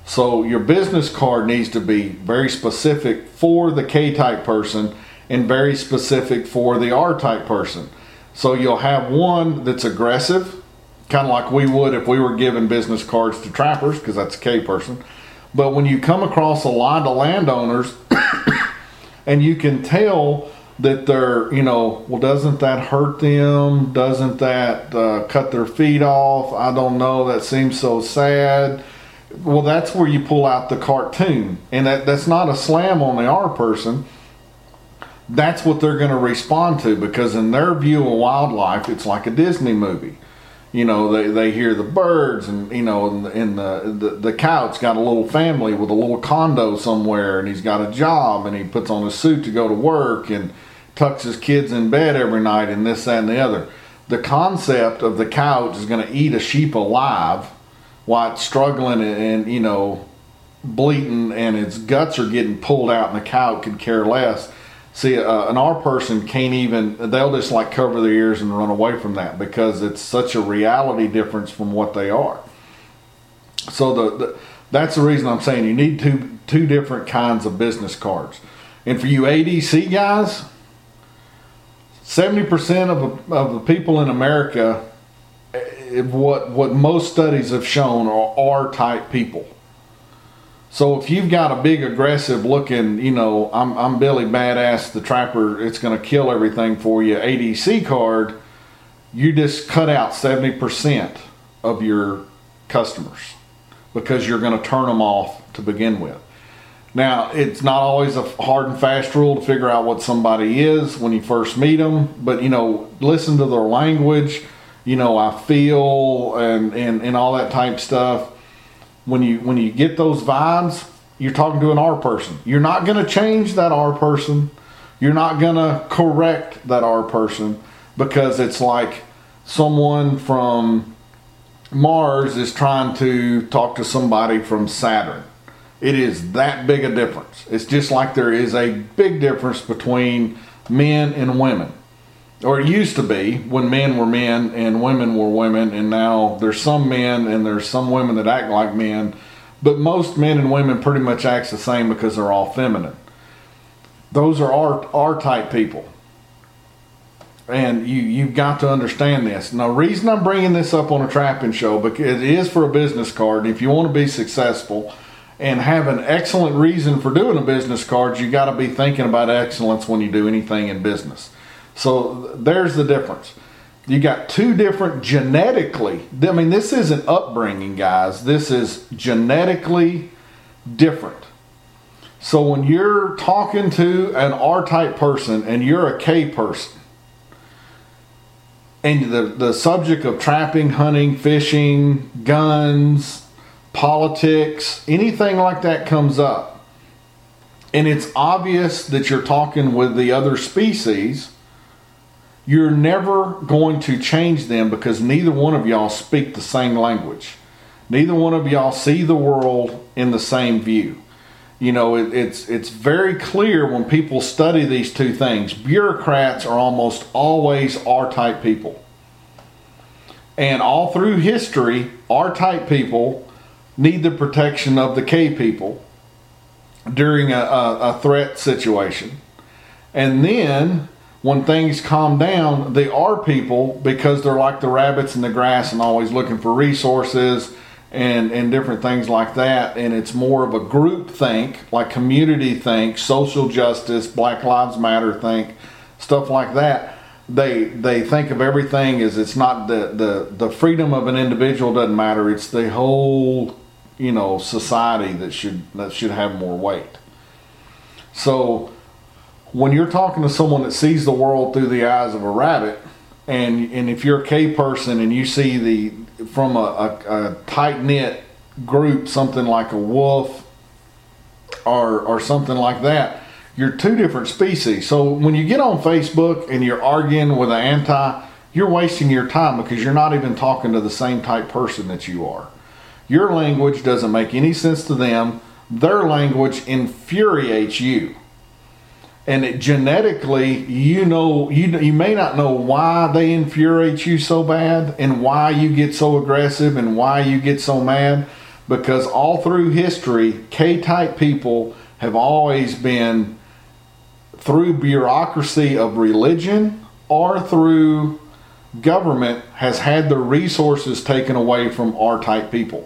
So your business card needs to be very specific for the K-type person and very specific for the R-type person. So you'll have one that's aggressive, kind of like we would if we were giving business cards to trappers, because that's a K person. But when you come across a lot of landowners and you can tell that they're, well, doesn't that hurt them? Doesn't that cut their feet off? I don't know. That seems so sad. Well, that's where you pull out the cartoon. And that's not a slam on the R person. That's what they're going to respond to, because in their view of wildlife, it's like a Disney movie. They hear the birds, and the cow's got a little family with a little condo somewhere, and he's got a job, and he puts on a suit to go to work and tucks his kids in bed every night, and this, that, and the other. The concept of the cow is going to eat a sheep alive while it's struggling and bleating, and its guts are getting pulled out, and the cow could care less. See, an R person can't even, they'll just like cover their ears and run away from that, because it's such a reality difference from what they are. So that's the reason I'm saying you need two different kinds of business cards. And for you ADC guys, 70% of the people in America, what most studies have shown, are R-type people. So if you've got a big aggressive looking, I'm Billy Badass the Trapper, it's going to kill everything for you, ADC card, you just cut out 70% of your customers, because you're going to turn them off to begin with. Now, it's not always a hard and fast rule to figure out what somebody is when you first meet them, but listen to their language, I feel, and all that type stuff. When you get those vibes, you're talking to an R person. You're not going to change that R person. You're not going to correct that R person, because it's like someone from Mars is trying to talk to somebody from Saturn. It is that big a difference. It's just like there is a big difference between men and women. Or it used to be, when men were men and women were women, and now there's some men and there's some women that act like men, but most men and women pretty much act the same, because they're all feminine. Those are R-type people. And you've got to understand this. Now, the reason I'm bringing this up on a trapping show, because it is for a business card. If you want to be successful and have an excellent reason for doing a business card, you got to be thinking about excellence when you do anything in business. So there's the difference. You got two different genetically, this isn't upbringing, guys. This is genetically different. So when you're talking to an R-type person and you're a K person, and the subject of trapping, hunting, fishing, guns, politics, anything like that comes up, and it's obvious that you're talking with the other species, you're never going to change them, because neither one of y'all speak the same language. Neither one of y'all see the world in the same view. It's very clear when people study these two things. Bureaucrats are almost always R-type people. And all through history, R-type people need the protection of the K people during a threat situation. And then, when things calm down, the R people, because they're like the rabbits in the grass and always looking for resources and different things like that, and it's more of a group think, like community think, social justice, Black Lives Matter think, stuff like that. They think of everything as, it's not the freedom of an individual doesn't matter, it's the whole society that should have more weight. So when you're talking to someone that sees the world through the eyes of a rabbit, and if you're a K person and you see from a tight-knit group, something like a wolf or something like that, you're two different species. So when you get on Facebook and you're arguing with an anti, you're wasting your time, because you're not even talking to the same type person that you are. Your language doesn't make any sense to them. Their language infuriates you. And genetically, you may not know why they infuriate you so bad, and why you get so aggressive, and why you get so mad, because all through history, K-type people have always been, through bureaucracy of religion or through government, has had the resources taken away from R-type people.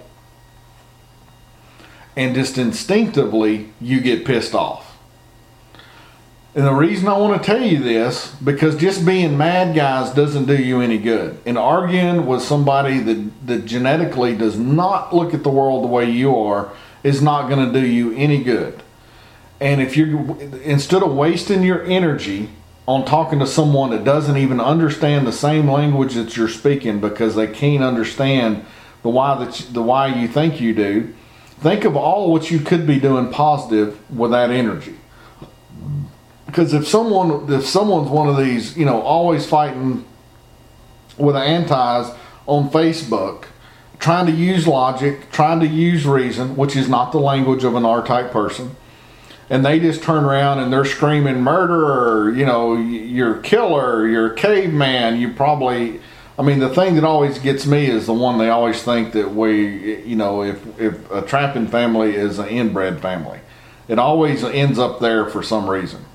And just instinctively, you get pissed off. And the reason I want to tell you this, because just being mad, guys, doesn't do you any good. And arguing with somebody that genetically does not look at the world the way you are is not going to do you any good. And if you're, instead of wasting your energy on talking to someone that doesn't even understand the same language that you're speaking because they can't understand the why you think you do, think of all what you could be doing positive with that energy. Because if someone's one of these, always fighting with antis on Facebook, trying to use logic, trying to use reason, which is not the language of an R-type person, and they just turn around and they're screaming murderer, you're a killer, you're a caveman, the thing that always gets me is the one they always think that if a trapping family is an inbred family. It always ends up there for some reason.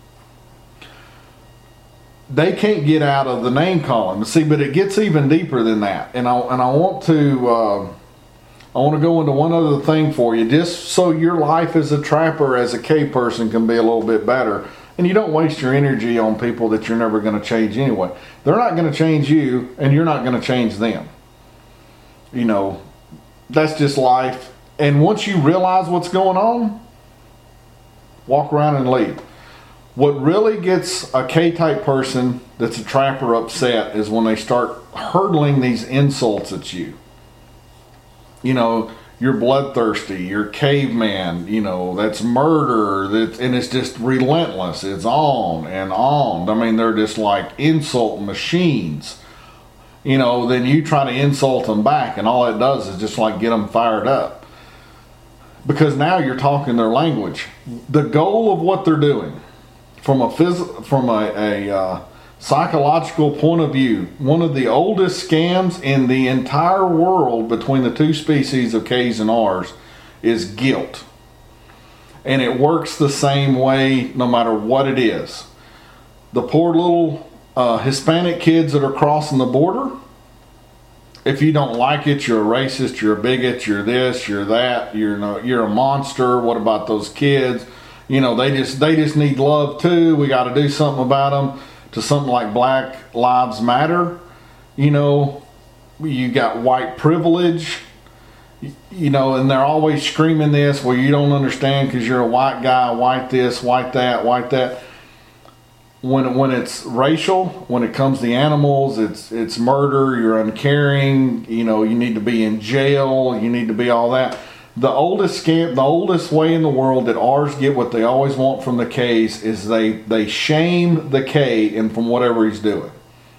They can't get out of the name calling. See, but it gets even deeper than that. And I want to go into one other thing for you, just so your life as a trapper, as a cave person, can be a little bit better. And you don't waste your energy on people that you're never going to change anyway. They're not going to change you, and you're not going to change them. That's just life. And once you realize what's going on, walk around and leave. What really gets a K-type person that's a trapper upset is when they start hurtling these insults at you. You're bloodthirsty, you're caveman, that's murder, and it's just relentless. It's on and on. They're just like insult machines. Then you try to insult them back, and all it does is just like get them fired up. Because now you're talking their language. The goal of what they're doing, from a psychological point of view, one of the oldest scams in the entire world between the two species of K's and R's is guilt. And it works the same way no matter what it is. The poor little Hispanic kids that are crossing the border, if you don't like it, you're a racist, you're a bigot, you're this, you're that, you're a monster. What about those kids? They just need love too. We got to do something about them. To something like Black Lives Matter, you got white privilege, and they're always screaming this, well, you don't understand because you're a white guy, white this, white that, white that. When it's racial, when it comes to animals, it's murder, you're uncaring, you need to be in jail, you need to be all that. The oldest way in the world that R's get what they always want from the K's is they shame the K and from whatever he's doing.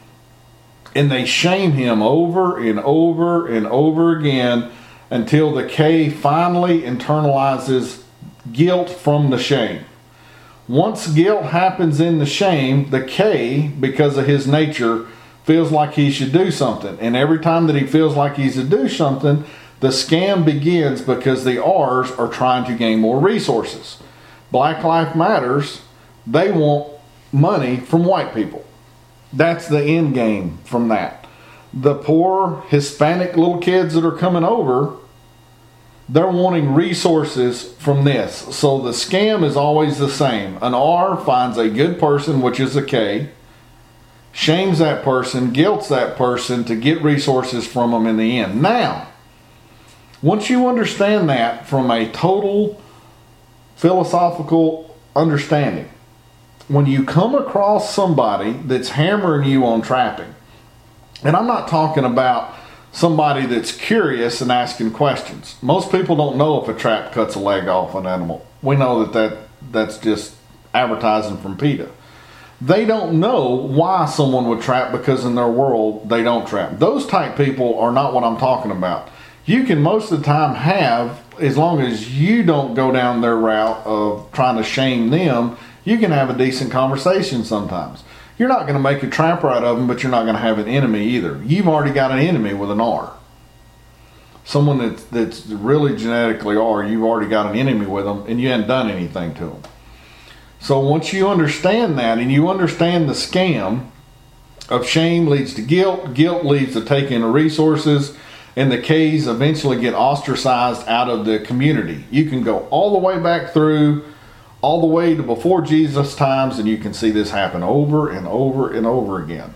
And they shame him over and over and over again until the K finally internalizes guilt from the shame. Once guilt happens in the shame, the K, because of his nature, feels like he should do something. And every time that he feels like he's to do something, the scam begins because the R's are trying to gain more resources. Black Lives Matters, they want money from white people. That's the end game from that. The poor Hispanic little kids that are coming over, they're wanting resources from this. So the scam is always the same. An R finds a good person, which is a K, shames that person, guilts that person to get resources from them in the end. Now, once you understand that from a total philosophical understanding, when you come across somebody that's hammering you on trapping, and I'm not talking about somebody that's curious and asking questions. Most people don't know if a trap cuts a leg off an animal. We know that's just advertising from PETA. They don't know why someone would trap because in their world they don't trap. Those type people are not what I'm talking about. You can most of the time have, as long as you don't go down their route of trying to shame them, you can have a decent conversation sometimes. You're not going to make a trapper out of them, but you're not going to have an enemy either. You've already got an enemy with an R. someone that's really genetically are, you've already got an enemy with them and you haven't done anything to them. So once you understand that and you understand the scam of shame leads to guilt, guilt leads to taking of resources, and the K's eventually get ostracized out of the community. You can go all the way back through, all the way to before Jesus times, and you can see this happen over and over and over again.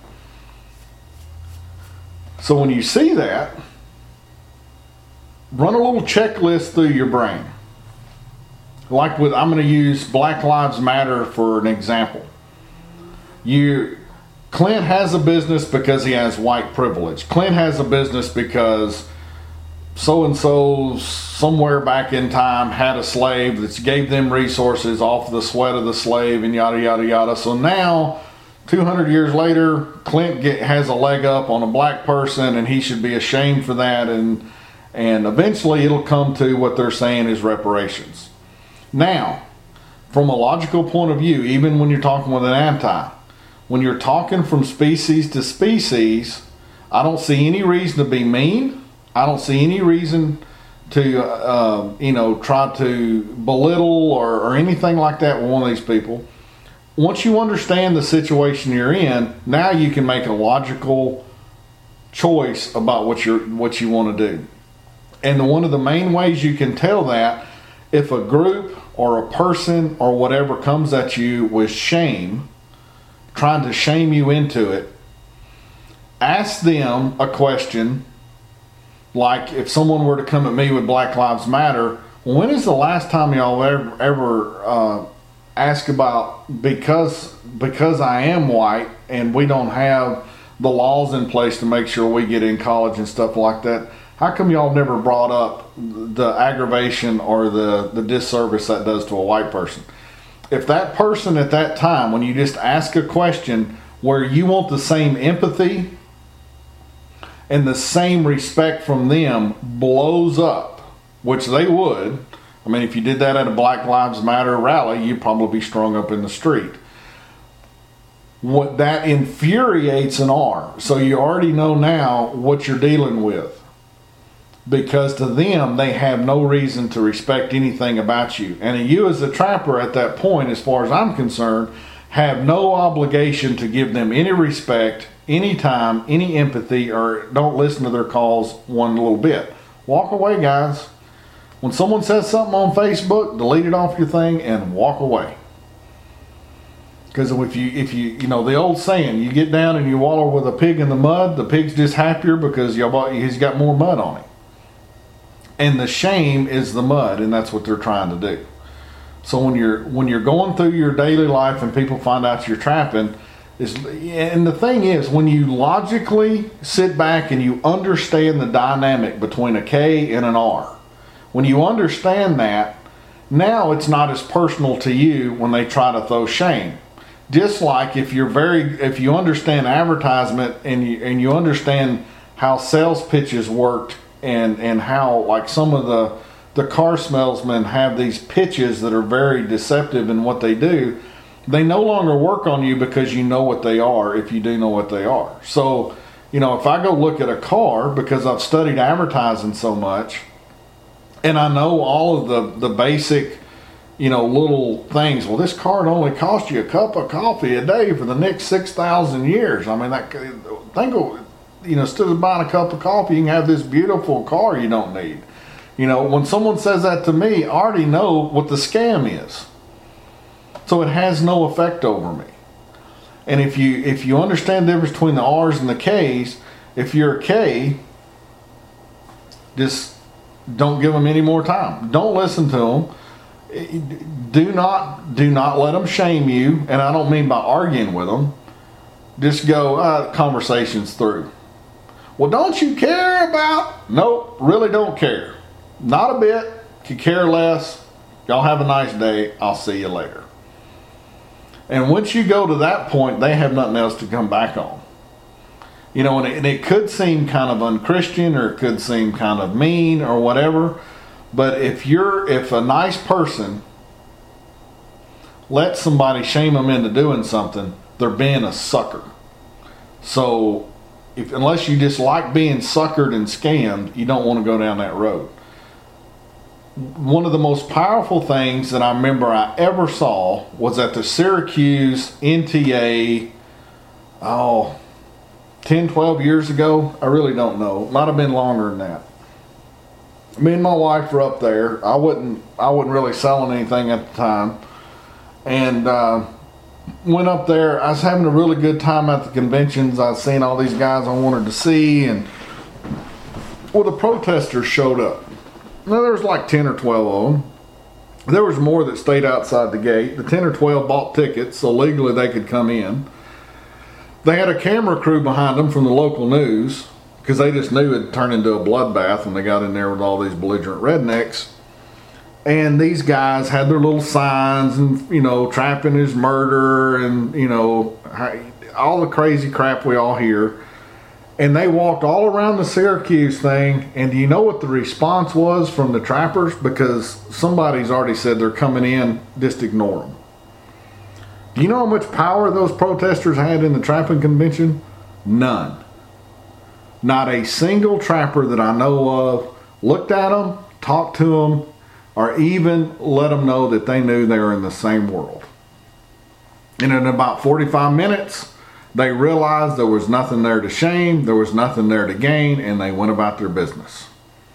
So when you see that, run a little checklist through your brain. Like I'm going to use Black Lives Matter for an example. Clint has a business because he has white privilege. Clint has a business because so-and-so somewhere back in time had a slave that gave them resources off the sweat of the slave and yada, yada, yada. So now, 200 years later, Clint has a leg up on a black person and he should be ashamed for that. And eventually it'll come to what they're saying is reparations. Now, from a logical point of view, even when you're talking with an anti, when you're talking from species to species, I don't see any reason to be mean. I don't see any reason to, try to belittle or anything like that with one of these people. Once you understand the situation you're in, now you can make a logical choice about what you want to do. And one of the main ways you can tell that, if a group or a person or whatever comes at you with shame, trying to shame you into it, ask them a question. Like if someone were to come at me with Black Lives Matter, when is the last time y'all ever ask about, because I am white and we don't have the laws in place to make sure we get in college and stuff like that, how come y'all never brought up the aggravation or the disservice that does to a white person? If that person at that time, when you just ask a question where you want the same empathy and the same respect from them blows up, which they would. I mean, if you did that at a Black Lives Matter rally, you'd probably be strung up in the street. What that infuriates an R. So you already know now what you're dealing with. Because to them, they have no reason to respect anything about you. And you as a trapper at that point, as far as I'm concerned, have no obligation to give them any respect, any time, any empathy, or don't listen to their calls one little bit. Walk away, guys. When someone says something on Facebook, delete it off your thing and walk away. Because if you the old saying, you get down and you waller with a pig in the mud, the pig's just happier because he's got more mud on him. And the shame is the mud, and that's what they're trying to do. So when you're going through your daily life and people find out you're trapping, and the thing is, when you logically sit back and you understand the dynamic between a K and an R, when you understand that, now it's not as personal to you when they try to throw shame. Just like if you understand advertisement and you understand how sales pitches worked and how like some of the car salesmen have these pitches that are very deceptive in what they do, they no longer work on you because you know what they are if you do know what they are. So, if I go look at a car because I've studied advertising so much and I know all of the basic, little things. Well, this car only cost you a cup of coffee a day for the next 6,000 years. I mean, instead of buying a cup of coffee, you can have this beautiful car you don't need. When someone says that to me, I already know what the scam is. So it has no effect over me. And if you understand the difference between the R's and the K's, if you're a K, just don't give them any more time. Don't listen to them. Do not let them shame you. And I don't mean by arguing with them. Just go, conversations through. Well, don't you care about? Nope, really don't care. Not a bit. Could care less. Y'all have a nice day. I'll see you later. And once you go to that point, they have nothing else to come back on. And it could seem kind of unchristian or it could seem kind of mean or whatever. But if a nice person lets somebody shame them into doing something, they're being a sucker. So unless you just like being suckered and scammed, you don't want to go down that road. One of the most powerful things that I remember I ever saw was at the Syracuse NTA, 10, 12 years ago. I really don't know. It might have been longer than that. Me and my wife were up there. I wasn't really selling anything at the time. And went up there. I was having a really good time at the conventions. I was seeing all these guys I wanted to see. And well, the protesters showed up. Now, there was like 10 or 12 of them. There was more that stayed outside the gate. The 10 or 12 bought tickets, so legally they could come in. They had a camera crew behind them from the local news, because they just knew it'd turn into a bloodbath when they got in there with all these belligerent rednecks. And these guys had their little signs and, trapping is murder and, all the crazy crap we all hear. And they walked all around the Syracuse thing, and do you know what the response was from the trappers? Because somebody's already said they're coming in, just ignore them. Do you know how much power those protesters had in the trapping convention? None. Not a single trapper that I know of looked at them, talked to them, or even let them know that they knew they were in the same world. And in about 45 minutes, they realized there was nothing there to shame, there was nothing there to gain, and they went about their business.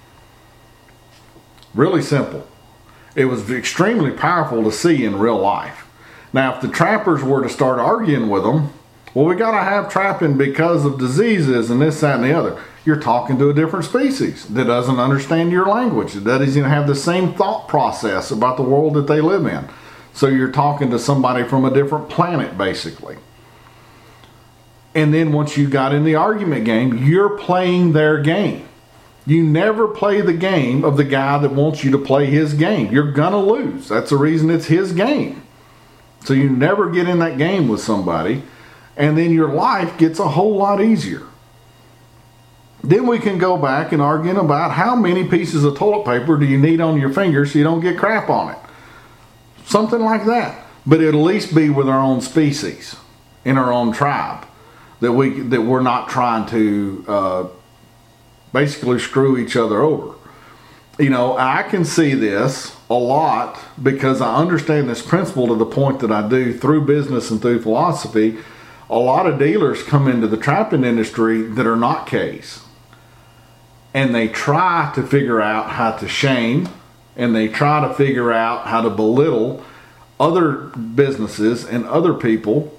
Really simple. It was extremely powerful to see in real life. Now, if the trappers were to start arguing with them, well, we got to have trapping because of diseases and this, that, and the other. You're talking to a different species that doesn't understand your language. That doesn't have the same thought process about the world that they live in. So you're talking to somebody from a different planet, basically. And then once you got in the argument game, you're playing their game. You never play the game of the guy that wants you to play his game. You're going to lose. That's the reason it's his game. So you never get in that game with somebody. And then your life gets a whole lot easier. Then we can go back and argue about how many pieces of toilet paper do you need on your fingers so you don't get crap on it. Something like that. But it'll at least be with our own species, in our own tribe. That we're not trying to basically screw each other over. I can see this a lot because I understand this principle to the point that I do through business and through philosophy. A lot of dealers come into the trapping industry that are not K's. And they try to figure out how to shame, and they try to figure out how to belittle other businesses and other people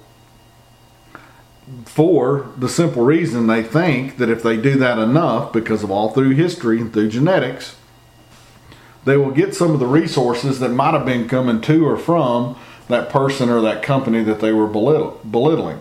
for the simple reason they think that if they do that enough, because of all through history and through genetics, they will get some of the resources that might have been coming to or from that person or that company that they were belittling.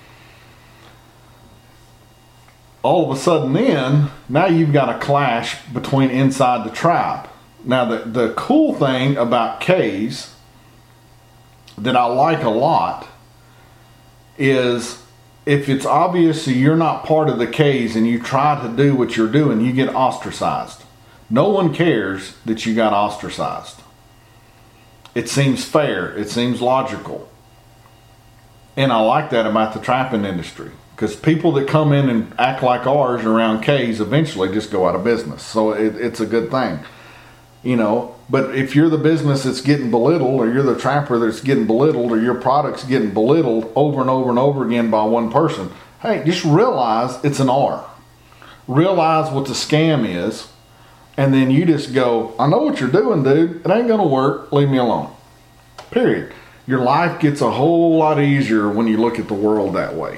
All of a sudden then, now you've got a clash between inside the tribe. Now the cool thing about K's that I like a lot is if it's obvious that you're not part of the K's and you try to do what you're doing, you get ostracized. No one cares that you got ostracized. It seems fair. It seems logical. And I like that about the trapping industry. Because people that come in and act like ours around K's eventually just go out of business. So it's a good thing. But if you're the business that's getting belittled, or you're the trapper that's getting belittled, or your product's getting belittled over and over and over again by one person, hey, just realize it's an R. Realize what the scam is, and then you just go, I know what you're doing, dude. It ain't going to work. Leave me alone. Period. Your life gets a whole lot easier when you look at the world that way.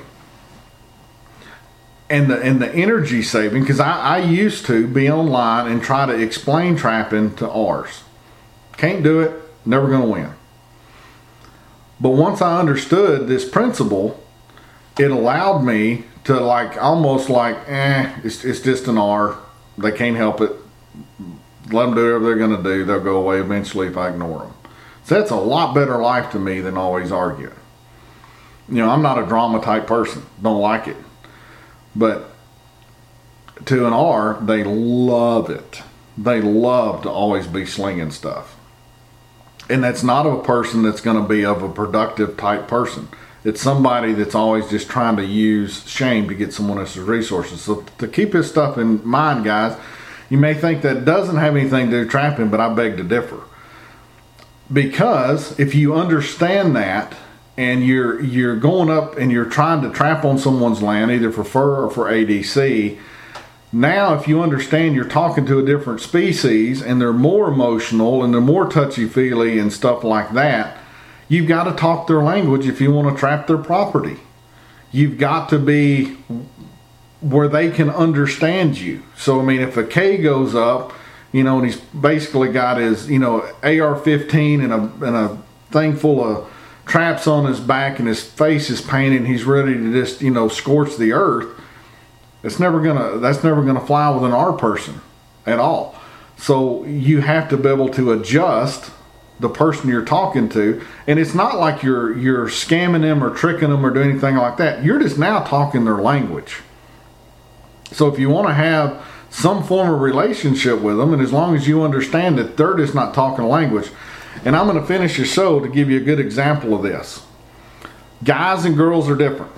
And the energy saving, because I used to be online and try to explain trapping to R's. Can't do it, never going to win. But once I understood this principle, it allowed me to it's just an R. They can't help it. Let them do whatever they're going to do. They'll go away eventually if I ignore them. So that's a lot better life to me than always arguing. I'm not a drama type person. Don't like it. But to an R, they love it. They love to always be slinging stuff. And that's not a person that's going to be of a productive type person. It's somebody that's always just trying to use shame to get someone else's resources. So to keep this stuff in mind, guys, you may think that doesn't have anything to do with trapping, but I beg to differ. Because if you understand that, and you're going up and you're trying to trap on someone's land, either for fur or for ADC, now if you understand you're talking to a different species and they're more emotional and they're more touchy-feely and stuff like that, you've got to talk their language if you want to trap their property. You've got to be where they can understand you. So, I mean, if a K goes up, and he's basically got his, AR-15 and a thing full of traps on his back and his face is painted and he's ready to just, scorch the earth, that's never gonna fly with an R person at all. So you have to be able to adjust the person you're talking to, and it's not like you're scamming them or tricking them or doing anything like that. You're just now talking their language. So if you want to have some form of relationship with them, and as long as you understand that they're just not talking a language, and I'm going to finish the show to give you a good example of this. Guys and girls are different.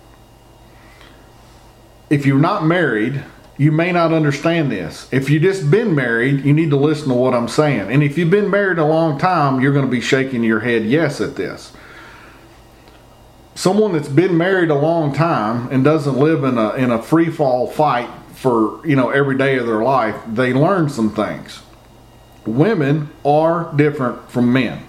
If you're not married, you may not understand this. If you've just been married, you need to listen to what I'm saying. And if you've been married a long time, you're going to be shaking your head yes at this. Someone that's been married a long time and doesn't live in a free fall fight for every day of their life, they learn some things. Women are different from men.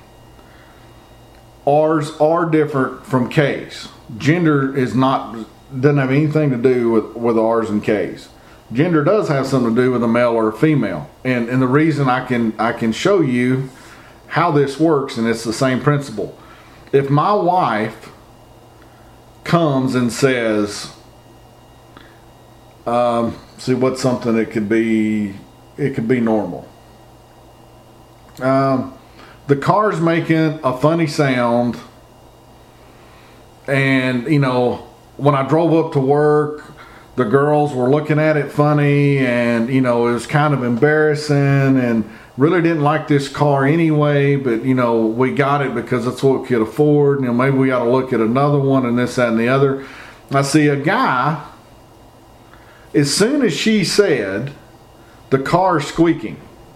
R's are different from K's. Gender doesn't have anything to do with R's and K's. Gender does have something to do with a male or a female. And the reason I can show you how this works, and it's the same principle. If my wife comes and says, see what's something that could be normal. The car's making a funny sound, and when I drove up to work, the girls were looking at it funny, and it was kind of embarrassing, and really didn't like this car anyway, but we got it because that's what we could afford. Maybe we ought to look at another one, and this, that, and the other. I see a guy, as soon as she said the car's squeaking,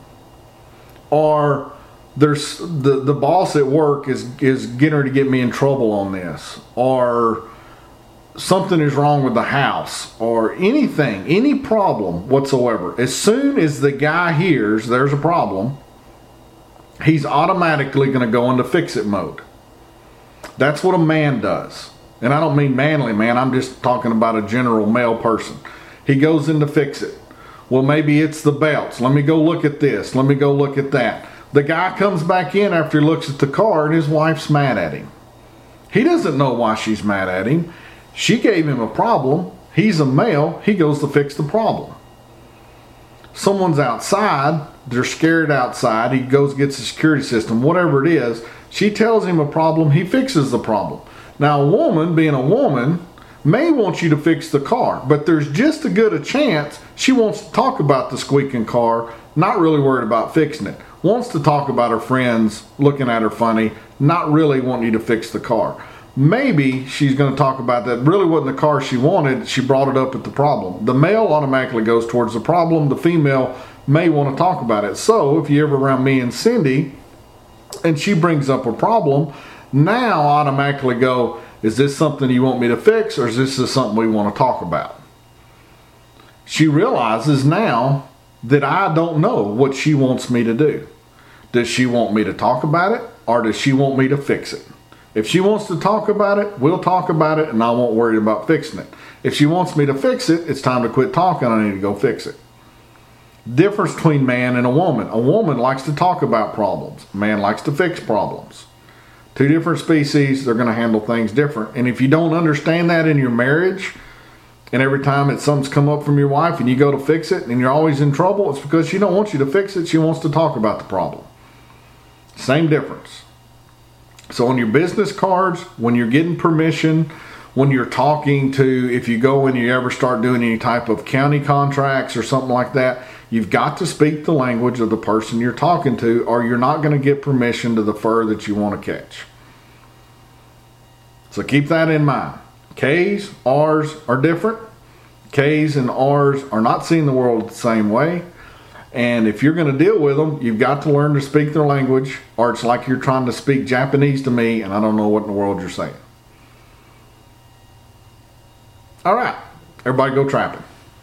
or there's the boss at work is getting ready to get me in trouble on this, or something is wrong with the house, or anything, any problem whatsoever, as soon as the guy hears there's a problem, he's automatically going to go into fix-it mode. That's what a man does. And I don't mean manly man, I'm just talking about a general male person. He goes into fix-it. Well, maybe it's the belts. Let me go look at this. Let me go look at that. The guy comes back in after he looks at the car, and his wife's mad at him. He doesn't know why she's mad at him. She gave him a problem. He's a male. He goes to fix the problem. Someone's outside. They're scared outside. He goes, gets the security system, whatever it is. She tells him a problem. He fixes the problem. Now, a woman, being a woman, may want you to fix the car, but there's just as good a chance she wants to talk about the squeaking car, not really worried about fixing it. Wants to talk about her friends looking at her funny, not really wanting you to fix the car. Maybe she's going to talk about that really wasn't the car she wanted, she brought it up at the problem. The male automatically goes towards the problem, the female may want to talk about it. So if you're ever around me and Cindy and she brings up a problem, now automatically go, is this something you want me to fix, or is this just something we want to talk about? She realizes now that I don't know what she wants me to do. Does she want me to talk about it, or does she want me to fix it? If she wants to talk about it, we'll talk about it, and I won't worry about fixing it. If she wants me to fix it, it's time to quit talking. I need to go fix it. Difference between man and a woman. A woman likes to talk about problems. A man likes to fix problems. Two different species, they're going to handle things different. And if you don't understand that in your marriage, and every time something's come up from your wife and you go to fix it and you're always in trouble, it's because she don't want you to fix it. She wants to talk about the problem. Same difference. So on your business cards, when you're getting permission, when you're talking to, if you go and you ever start doing any type of county contracts or something like that, you've got to speak the language of the person you're talking to, or you're not going to get permission to the fur that you want to catch. So keep that in mind. K's, R's are different. K's and R's are not seeing the world the same way. And if you're going to deal with them, you've got to learn to speak their language, or it's like you're trying to speak Japanese to me and I don't know what in the world you're saying. All right, everybody go trapping.